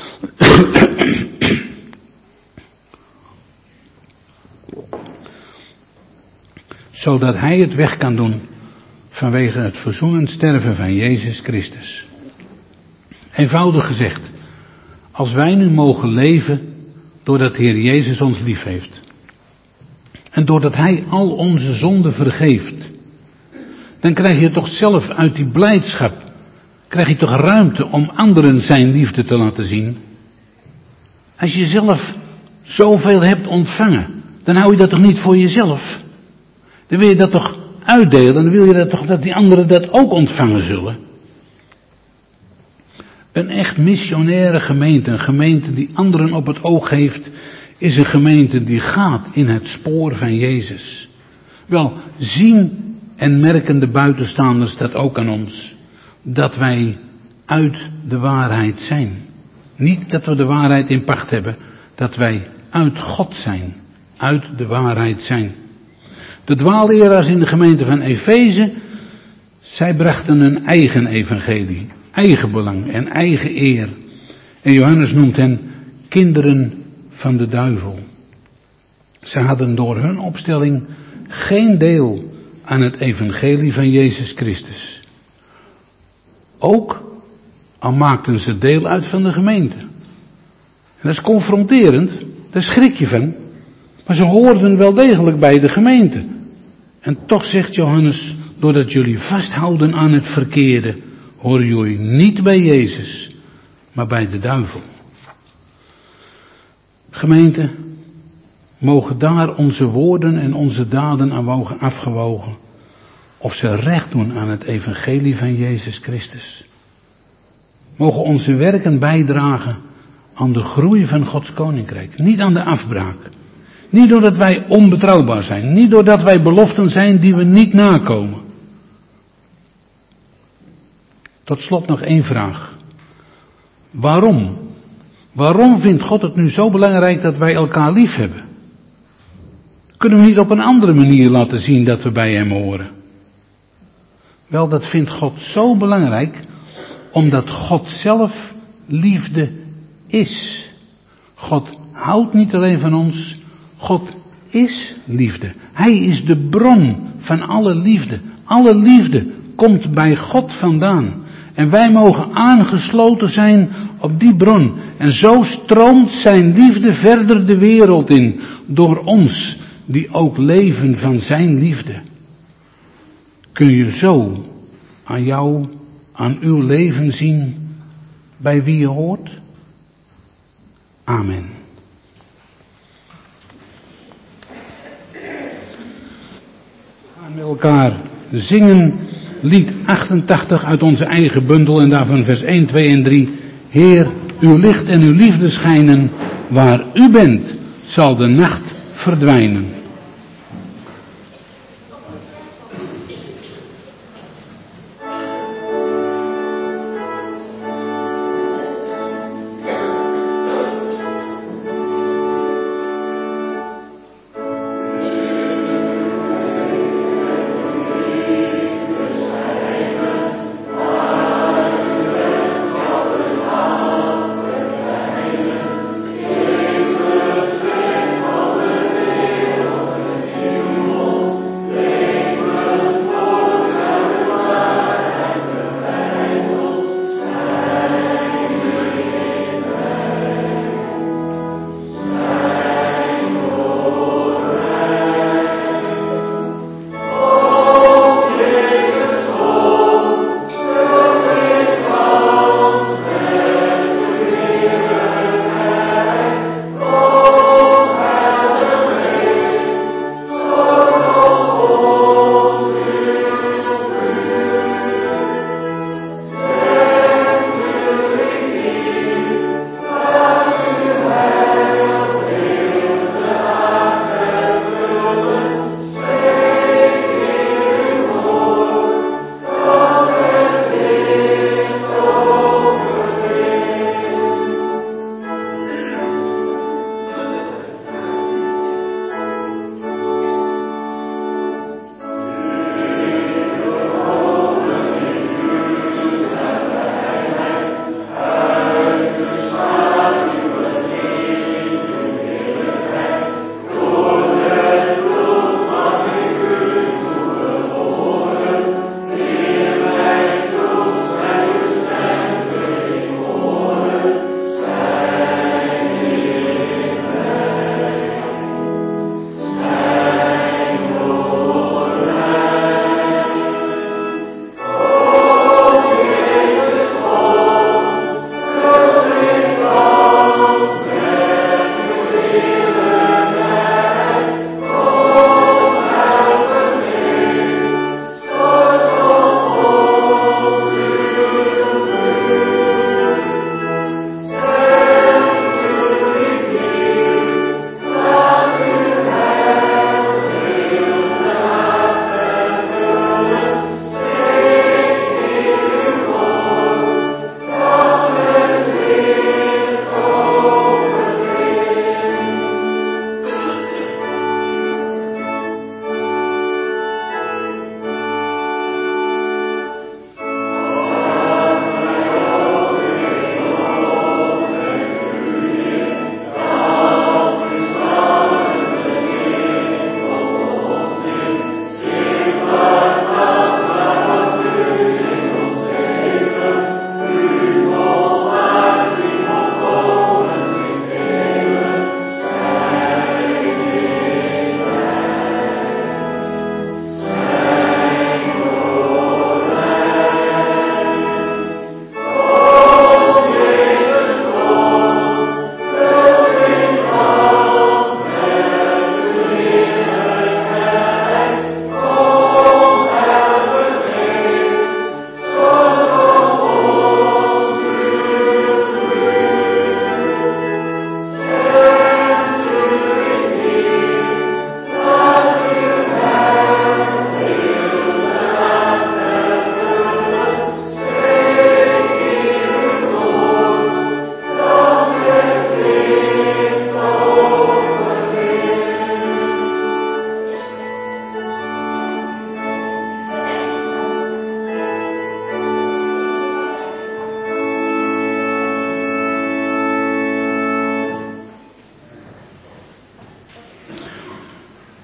Zodat Hij het weg kan doen vanwege het verzoenend sterven van Jezus Christus. Eenvoudig gezegd, als wij nu mogen leven doordat de Heer Jezus ons lief heeft. En doordat Hij al onze zonden vergeeft. Dan krijg je toch zelf uit die blijdschap, krijg je toch ruimte om anderen zijn liefde te laten zien. Als je zelf zoveel hebt ontvangen, dan hou je dat toch niet voor jezelf. Dan wil je dat toch uitdelen, dan wil je dat toch dat die anderen dat ook ontvangen zullen. Een echt missionaire gemeente, een gemeente die anderen op het oog heeft, is een gemeente die gaat in het spoor van Jezus. Wel, zien en merken de buitenstaanders dat ook aan ons, dat wij uit de waarheid zijn. Niet dat we de waarheid in pacht hebben, dat wij uit God zijn, uit de waarheid zijn. De dwaalleraars in de gemeente van Efeze, zij brachten een eigen evangelie, eigen belang en eigen eer. En Johannes noemt hen kinderen van de duivel. Ze hadden door hun opstelling geen deel aan het evangelie van Jezus Christus. Ook al maakten ze deel uit van de gemeente. En dat is confronterend, daar schrik je van. Maar ze hoorden wel degelijk bij de gemeente. En toch zegt Johannes, doordat jullie vasthouden aan het verkeerde, horen jullie niet bij Jezus, maar bij de duivel. Gemeente, mogen daar onze woorden en onze daden aan mogen afgewogen, of ze recht doen aan het evangelie van Jezus Christus. Mogen onze werken bijdragen aan de groei van Gods koninkrijk, niet aan de afbraak. Niet doordat wij onbetrouwbaar zijn, niet doordat wij beloften zijn die we niet nakomen. Tot slot nog één vraag. Waarom? Waarom vindt God het nu zo belangrijk dat wij elkaar lief hebben? Kunnen we niet op een andere manier laten zien dat we bij Hem horen? Wel, dat vindt God zo belangrijk, Omdat God zelf liefde is. God houdt niet alleen van ons, God is liefde. Hij is de bron van alle liefde. Alle liefde komt bij God vandaan. En wij mogen aangesloten zijn op die bron. En zo stroomt zijn liefde verder de wereld in. Door ons, die ook leven van zijn liefde. Kun je zo aan uw leven zien bij wie je hoort? Amen. We gaan met elkaar zingen lied 88 uit onze eigen bundel en daarvan vers 1, 2 en 3. Heer, uw licht en uw liefde schijnen, waar u bent zal de nacht verdwijnen. Jezus,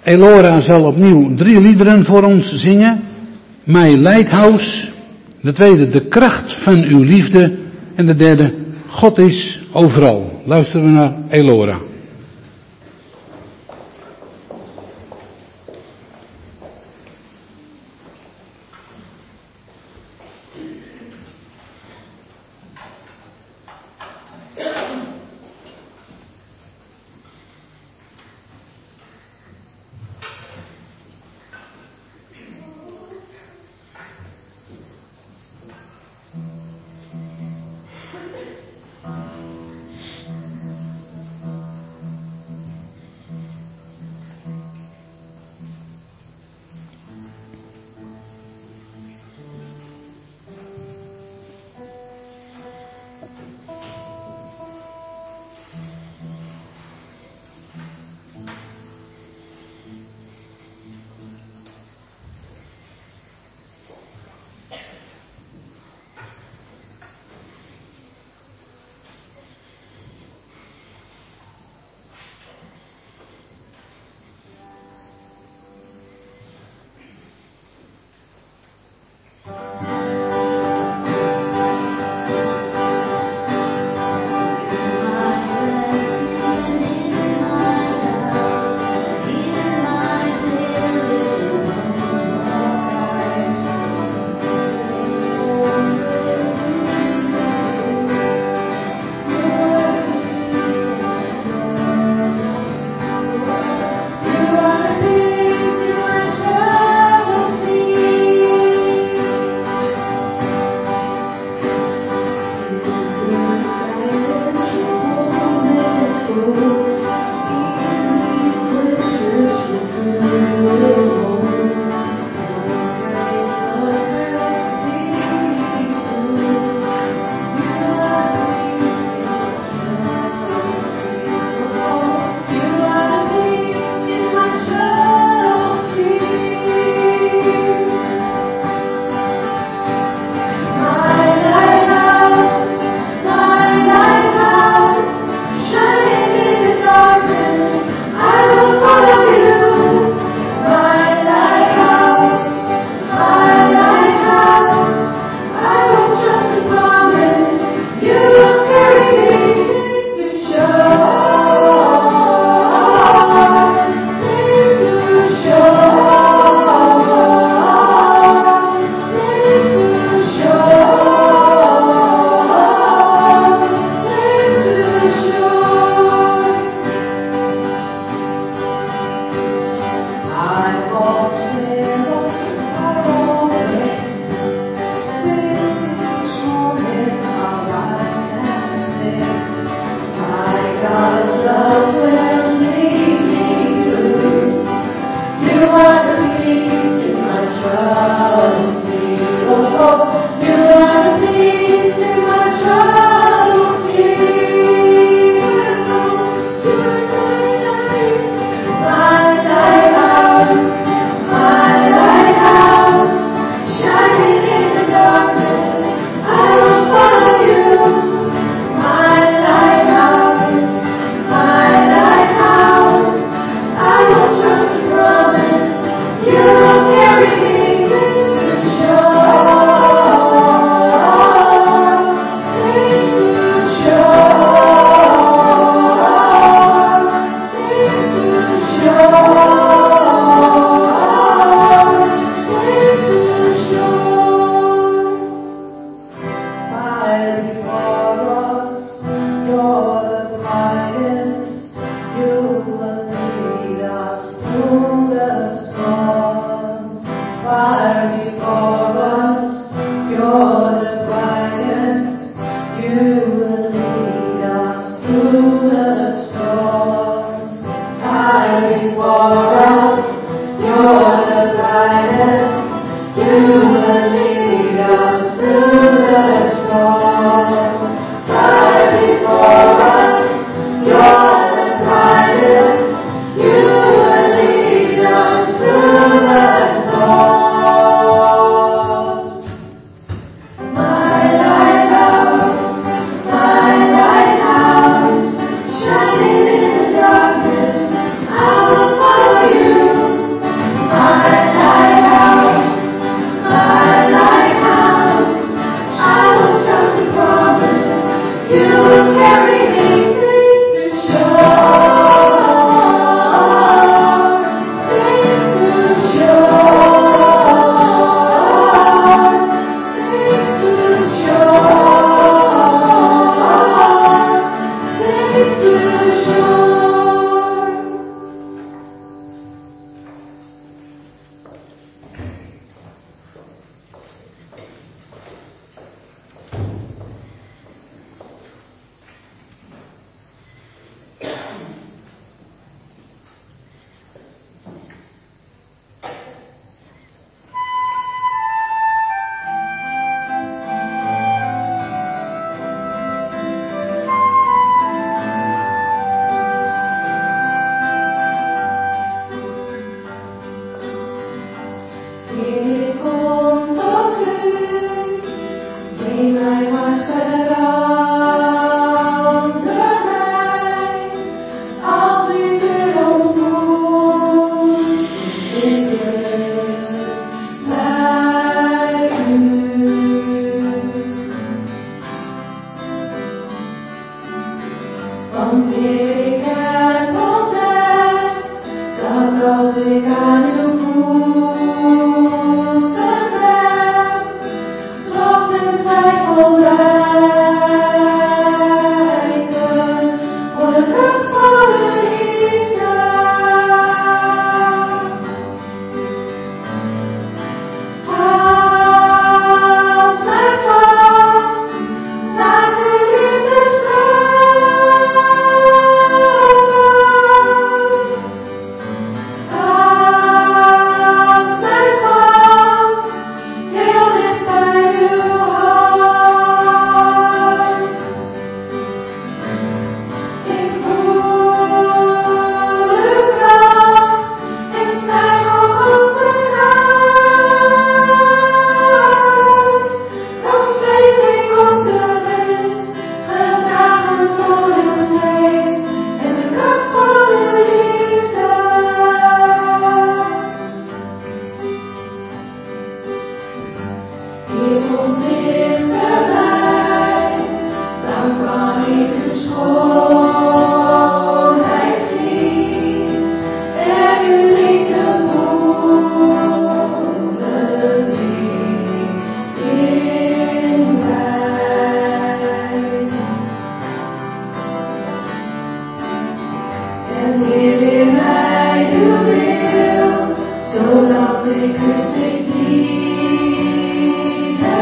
Elora zal opnieuw 3 liederen voor ons zingen. My Lighthouse. De tweede, de kracht van uw liefde. En de derde, God is overal. Luisteren we naar Elora. You Zodat ik u steeds liefhebben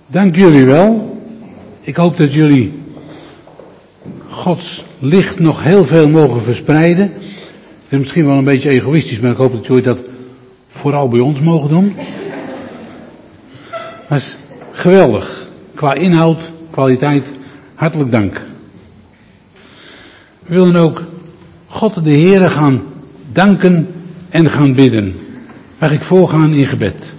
Dank jullie wel. Ik hoop dat jullie Gods licht nog heel veel mogen verspreiden. Het is misschien wel een beetje egoïstisch, maar ik hoop dat jullie dat vooral bij ons mogen doen. Maar het is geweldig. Qua inhoud, kwaliteit, hartelijk dank. We willen ook God de Heere gaan danken en gaan bidden. Mag ik voorgaan in gebed.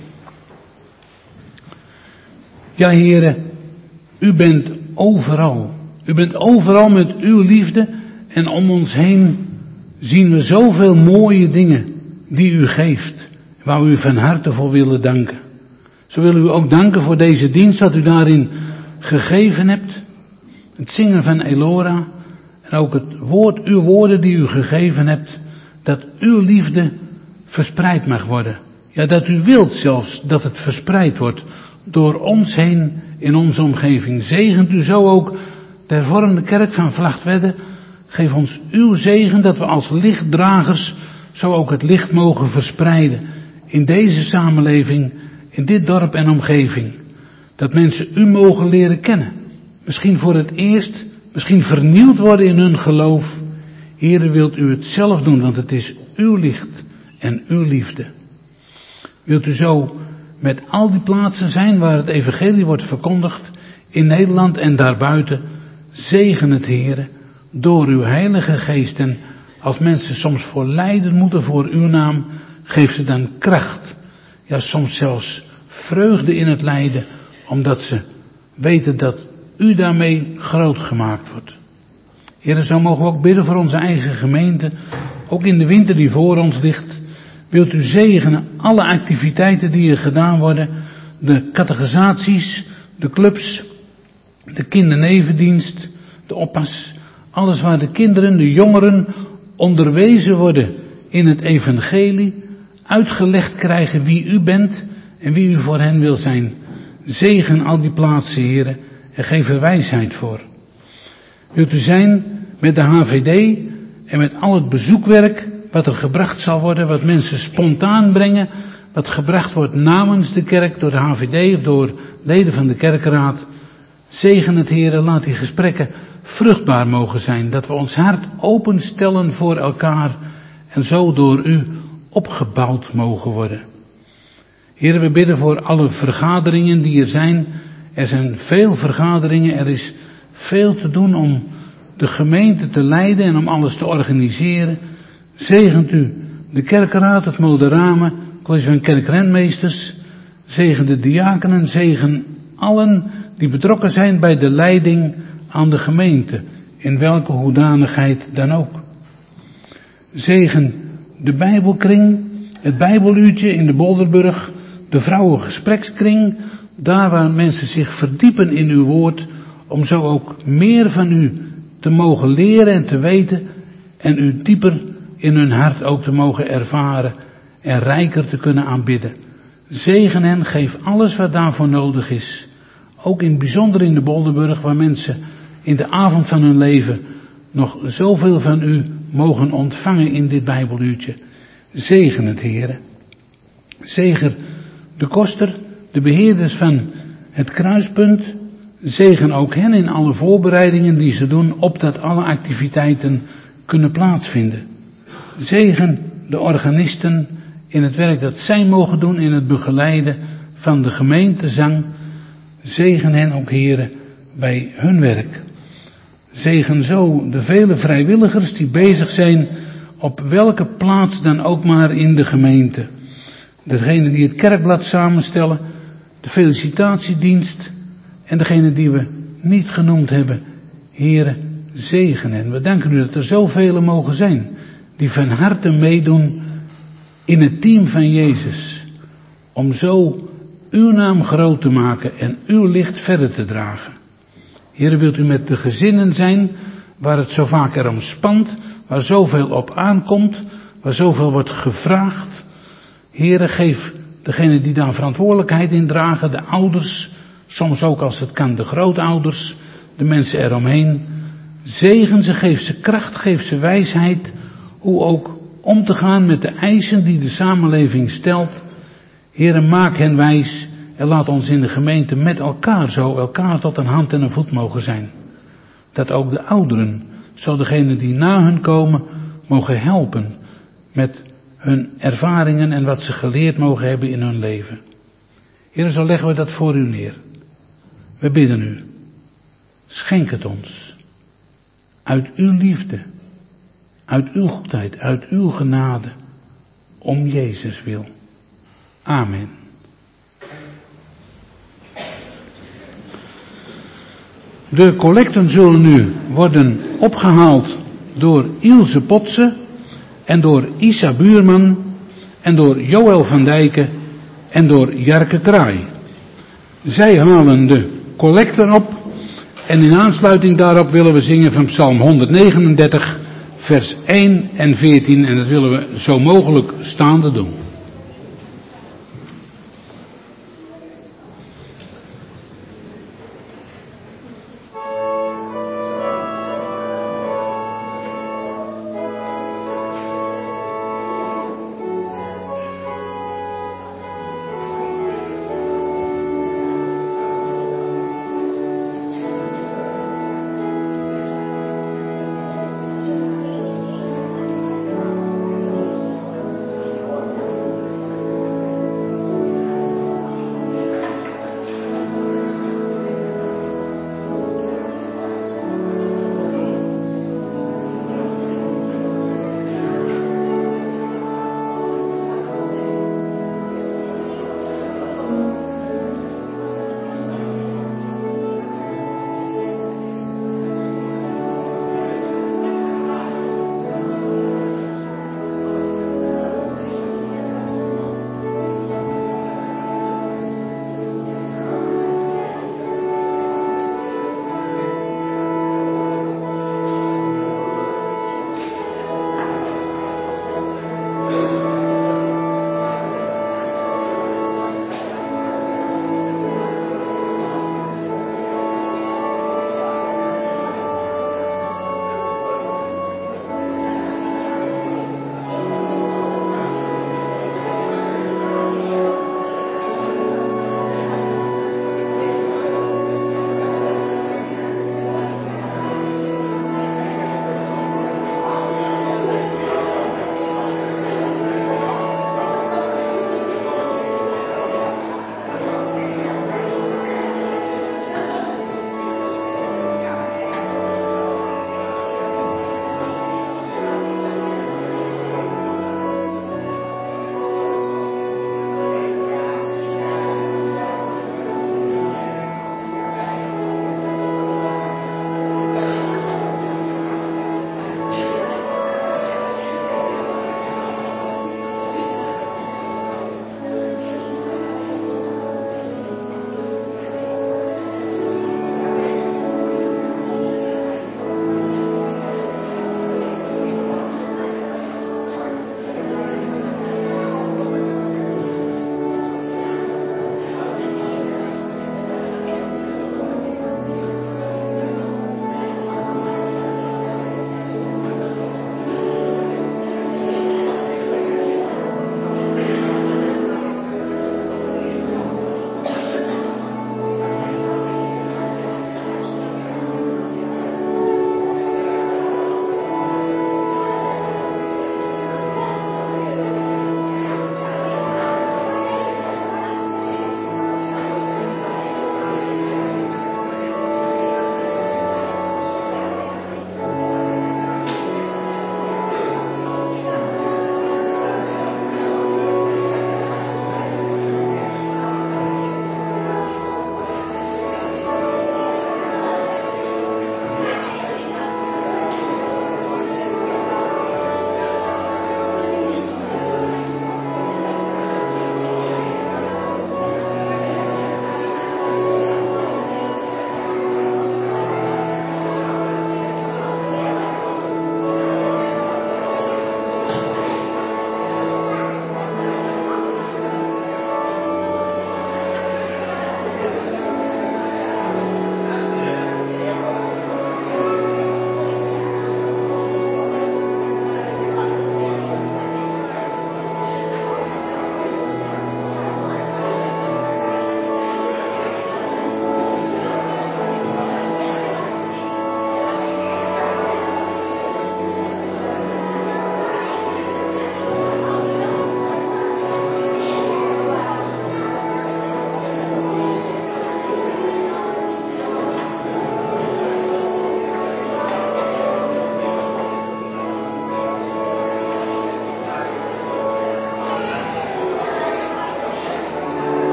Ja, Heere, u bent overal. U bent overal met uw liefde en om ons heen zien we zoveel mooie dingen die u geeft, waar we u van harte voor willen danken. Zo willen we u ook danken voor deze dienst dat u daarin gegeven hebt. Het zingen van Elora en ook het woord, uw woorden die u gegeven hebt, dat uw liefde verspreid mag worden. Ja, dat u wilt zelfs dat het verspreid wordt door ons heen in onze omgeving. Zegent u zo ook de hervormde kerk van Vlagtwedde. Geef ons uw zegen dat we als lichtdragers zo ook het licht mogen verspreiden in deze samenleving, in dit dorp en omgeving. Dat mensen u mogen leren kennen. Misschien voor het eerst, misschien vernieuwd worden in hun geloof. Heere, wilt u het zelf doen, want het is uw licht en uw liefde. Wilt u zo met al die plaatsen zijn waar het evangelie wordt verkondigd, in Nederland en daarbuiten. Zegen het, Heere, door uw heilige geest. En als mensen soms voor lijden moeten voor uw naam, geef ze dan kracht. Ja, soms zelfs vreugde in het lijden, omdat ze weten dat u daarmee groot gemaakt wordt. Heere, zo mogen we ook bidden voor onze eigen gemeente, ook in de winter die voor ons ligt. Wilt u zegenen alle activiteiten die er gedaan worden, de catechisaties, de clubs, de kindernevendienst, de oppas, alles waar de kinderen, de jongeren onderwezen worden in het evangelie, uitgelegd krijgen wie u bent en wie u voor hen wil zijn. Zegen al die plaatsen, Heere, en geef er wijsheid voor. Wilt u zijn met de HVD en met al het bezoekwerk wat er gebracht zal worden, wat mensen spontaan brengen, wat gebracht wordt namens de kerk door de HVD of door leden van de kerkenraad. Zegen het, Heere, laat die gesprekken vruchtbaar mogen zijn, dat we ons hart openstellen voor elkaar en zo door u opgebouwd mogen worden. Heere, we bidden voor alle vergaderingen die er zijn. Er zijn veel vergaderingen, er is veel te doen om de gemeente te leiden en om alles te organiseren. Zegent u de kerkenraad, het Moderame, college van kerkrentmeesters. Zegen de diakenen, zegen allen die betrokken zijn bij de leiding aan de gemeente, in welke hoedanigheid dan ook. Zegen de Bijbelkring, het Bijbeluurtje in de Bolderburg, de vrouwengesprekskring, daar waar mensen zich verdiepen in uw woord, om zo ook meer van u te mogen leren en te weten en u dieper in hun hart ook te mogen ervaren en rijker te kunnen aanbidden. Zegen hen, geef alles wat daarvoor nodig is. Ook in het bijzonder in de Bolderburg, waar mensen in de avond van hun leven nog zoveel van u mogen ontvangen in dit Bijbeluurtje. Zegen het, Heere. Zegen de koster, de beheerders van het kruispunt. Zegen ook hen in alle voorbereidingen die ze doen, opdat alle activiteiten kunnen plaatsvinden. Zegen de organisten in het werk dat zij mogen doen in het begeleiden van de gemeentezang. Zegen hen ook, Heere, bij hun werk. Zegen zo de vele vrijwilligers die bezig zijn op welke plaats dan ook maar in de gemeente. Degene die het kerkblad samenstellen, de felicitatiedienst en degene die we niet genoemd hebben. Heere, zegen hen. We danken u dat er zoveel mogen zijn die van harte meedoen in het team van Jezus. Om zo uw naam groot te maken en uw licht verder te dragen. Heere, wilt u met de gezinnen zijn waar het zo vaak erom spant, waar zoveel op aankomt, waar zoveel wordt gevraagd. Heere, geef degene die daar verantwoordelijkheid in dragen, de ouders, soms ook als het kan de grootouders, de mensen eromheen. Zegen ze, geef ze kracht, geef ze wijsheid, hoe ook om te gaan met de eisen die de samenleving stelt. Heere, maak hen wijs En laat ons in de gemeente met elkaar tot een hand en een voet mogen zijn. Dat ook de ouderen, zo degenen die na hun komen, mogen helpen met hun ervaringen en wat ze geleerd mogen hebben in hun leven. Heer, zo leggen we dat voor u neer. We bidden u. Schenk het ons. Uit uw liefde. Uit uw goedheid. Uit uw genade. Om Jezus wil. Amen. De collecten zullen nu worden opgehaald door Ilse Potse en door Isa Buurman en door Joël van Dijken en door Jarke Kraai. Zij halen de collecten op en in aansluiting daarop willen we zingen van Psalm 139 vers 1 en 14 en dat willen we zo mogelijk staande doen.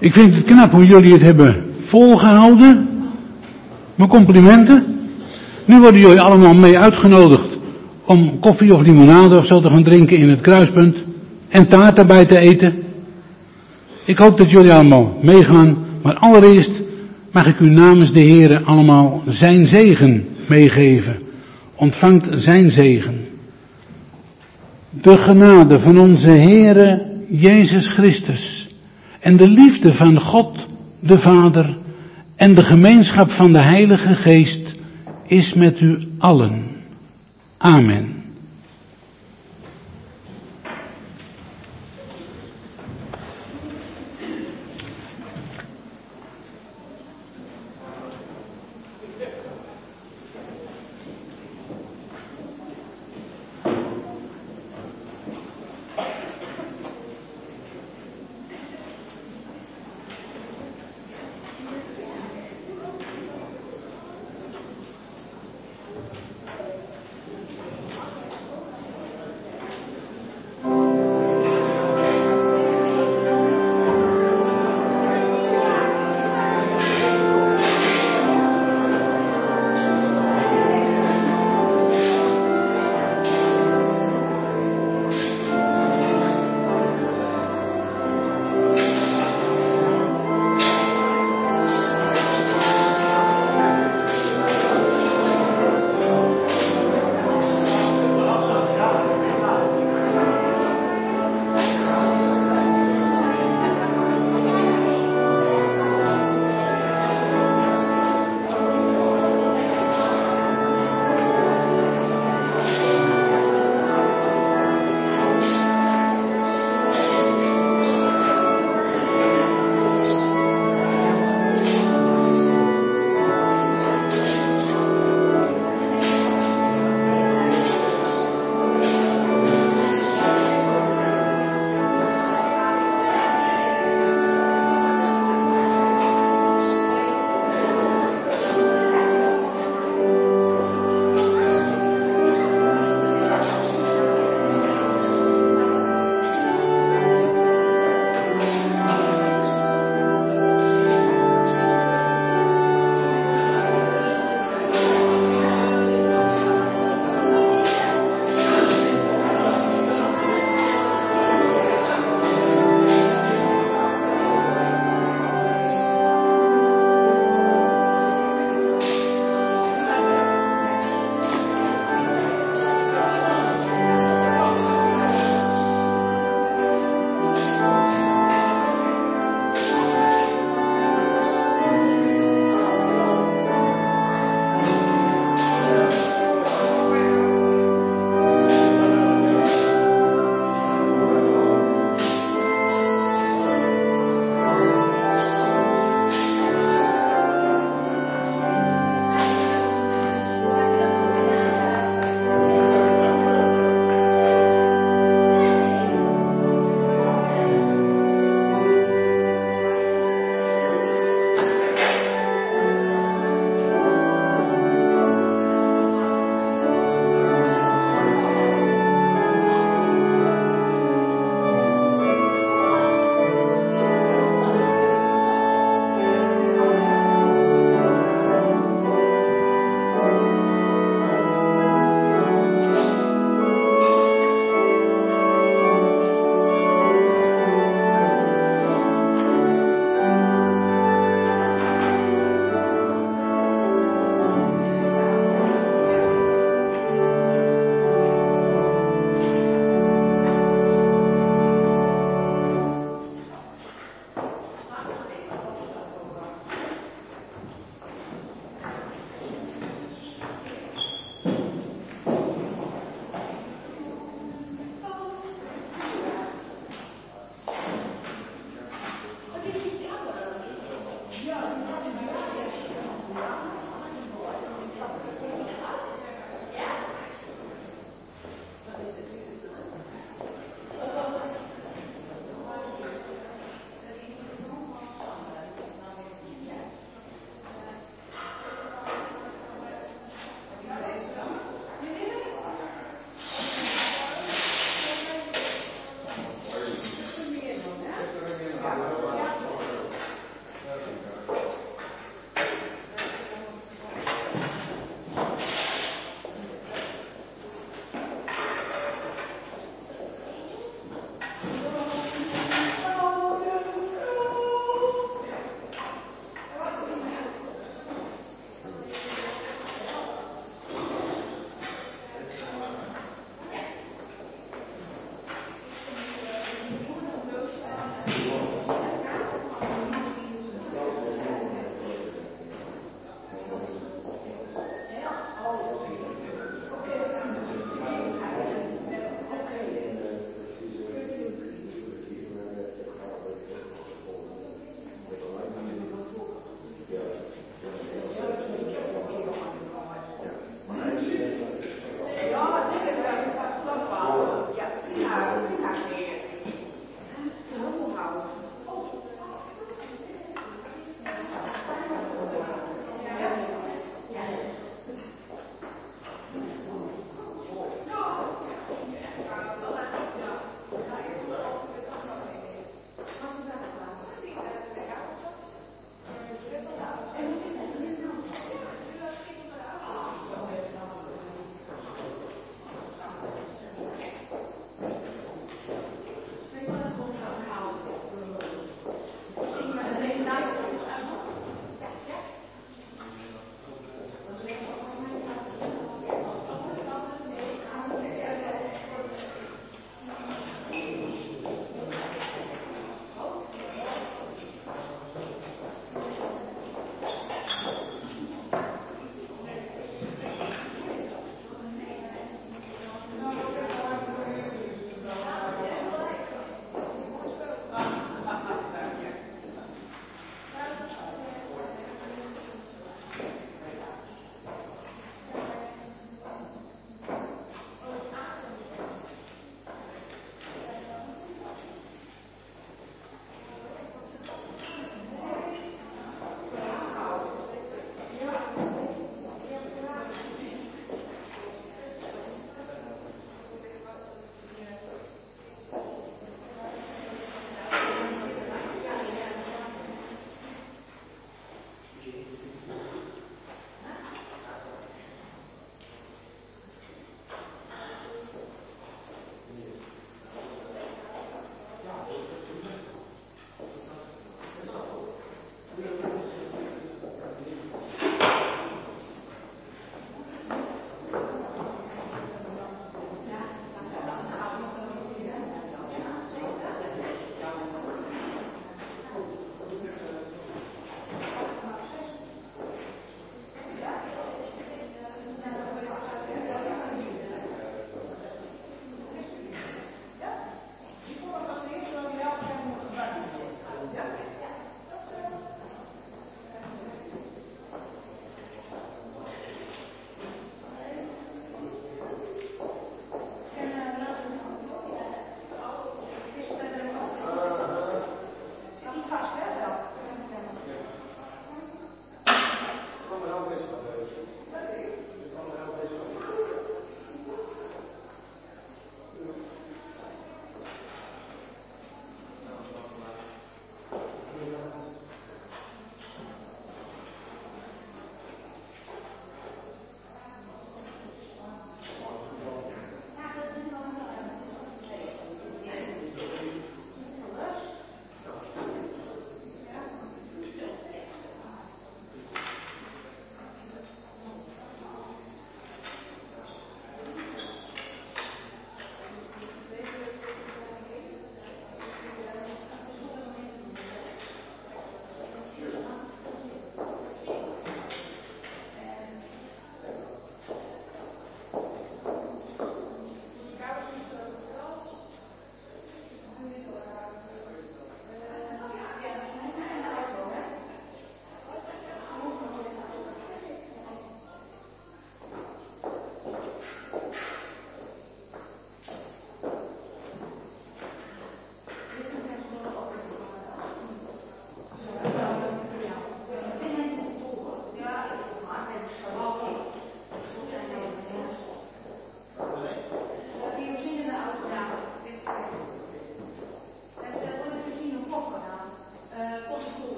Ik vind het knap hoe jullie het hebben volgehouden. Mijn complimenten. Nu worden jullie allemaal mee uitgenodigd om koffie of limonade of zo te gaan drinken in het kruispunt. En taart erbij te eten. Ik hoop dat jullie allemaal meegaan. Maar allereerst mag ik u namens de Heere allemaal zijn zegen meegeven. Ontvangt zijn zegen. De genade van onze Heere Jezus Christus en de liefde van God de Vader en de gemeenschap van de Heilige Geest is met u allen. Amen.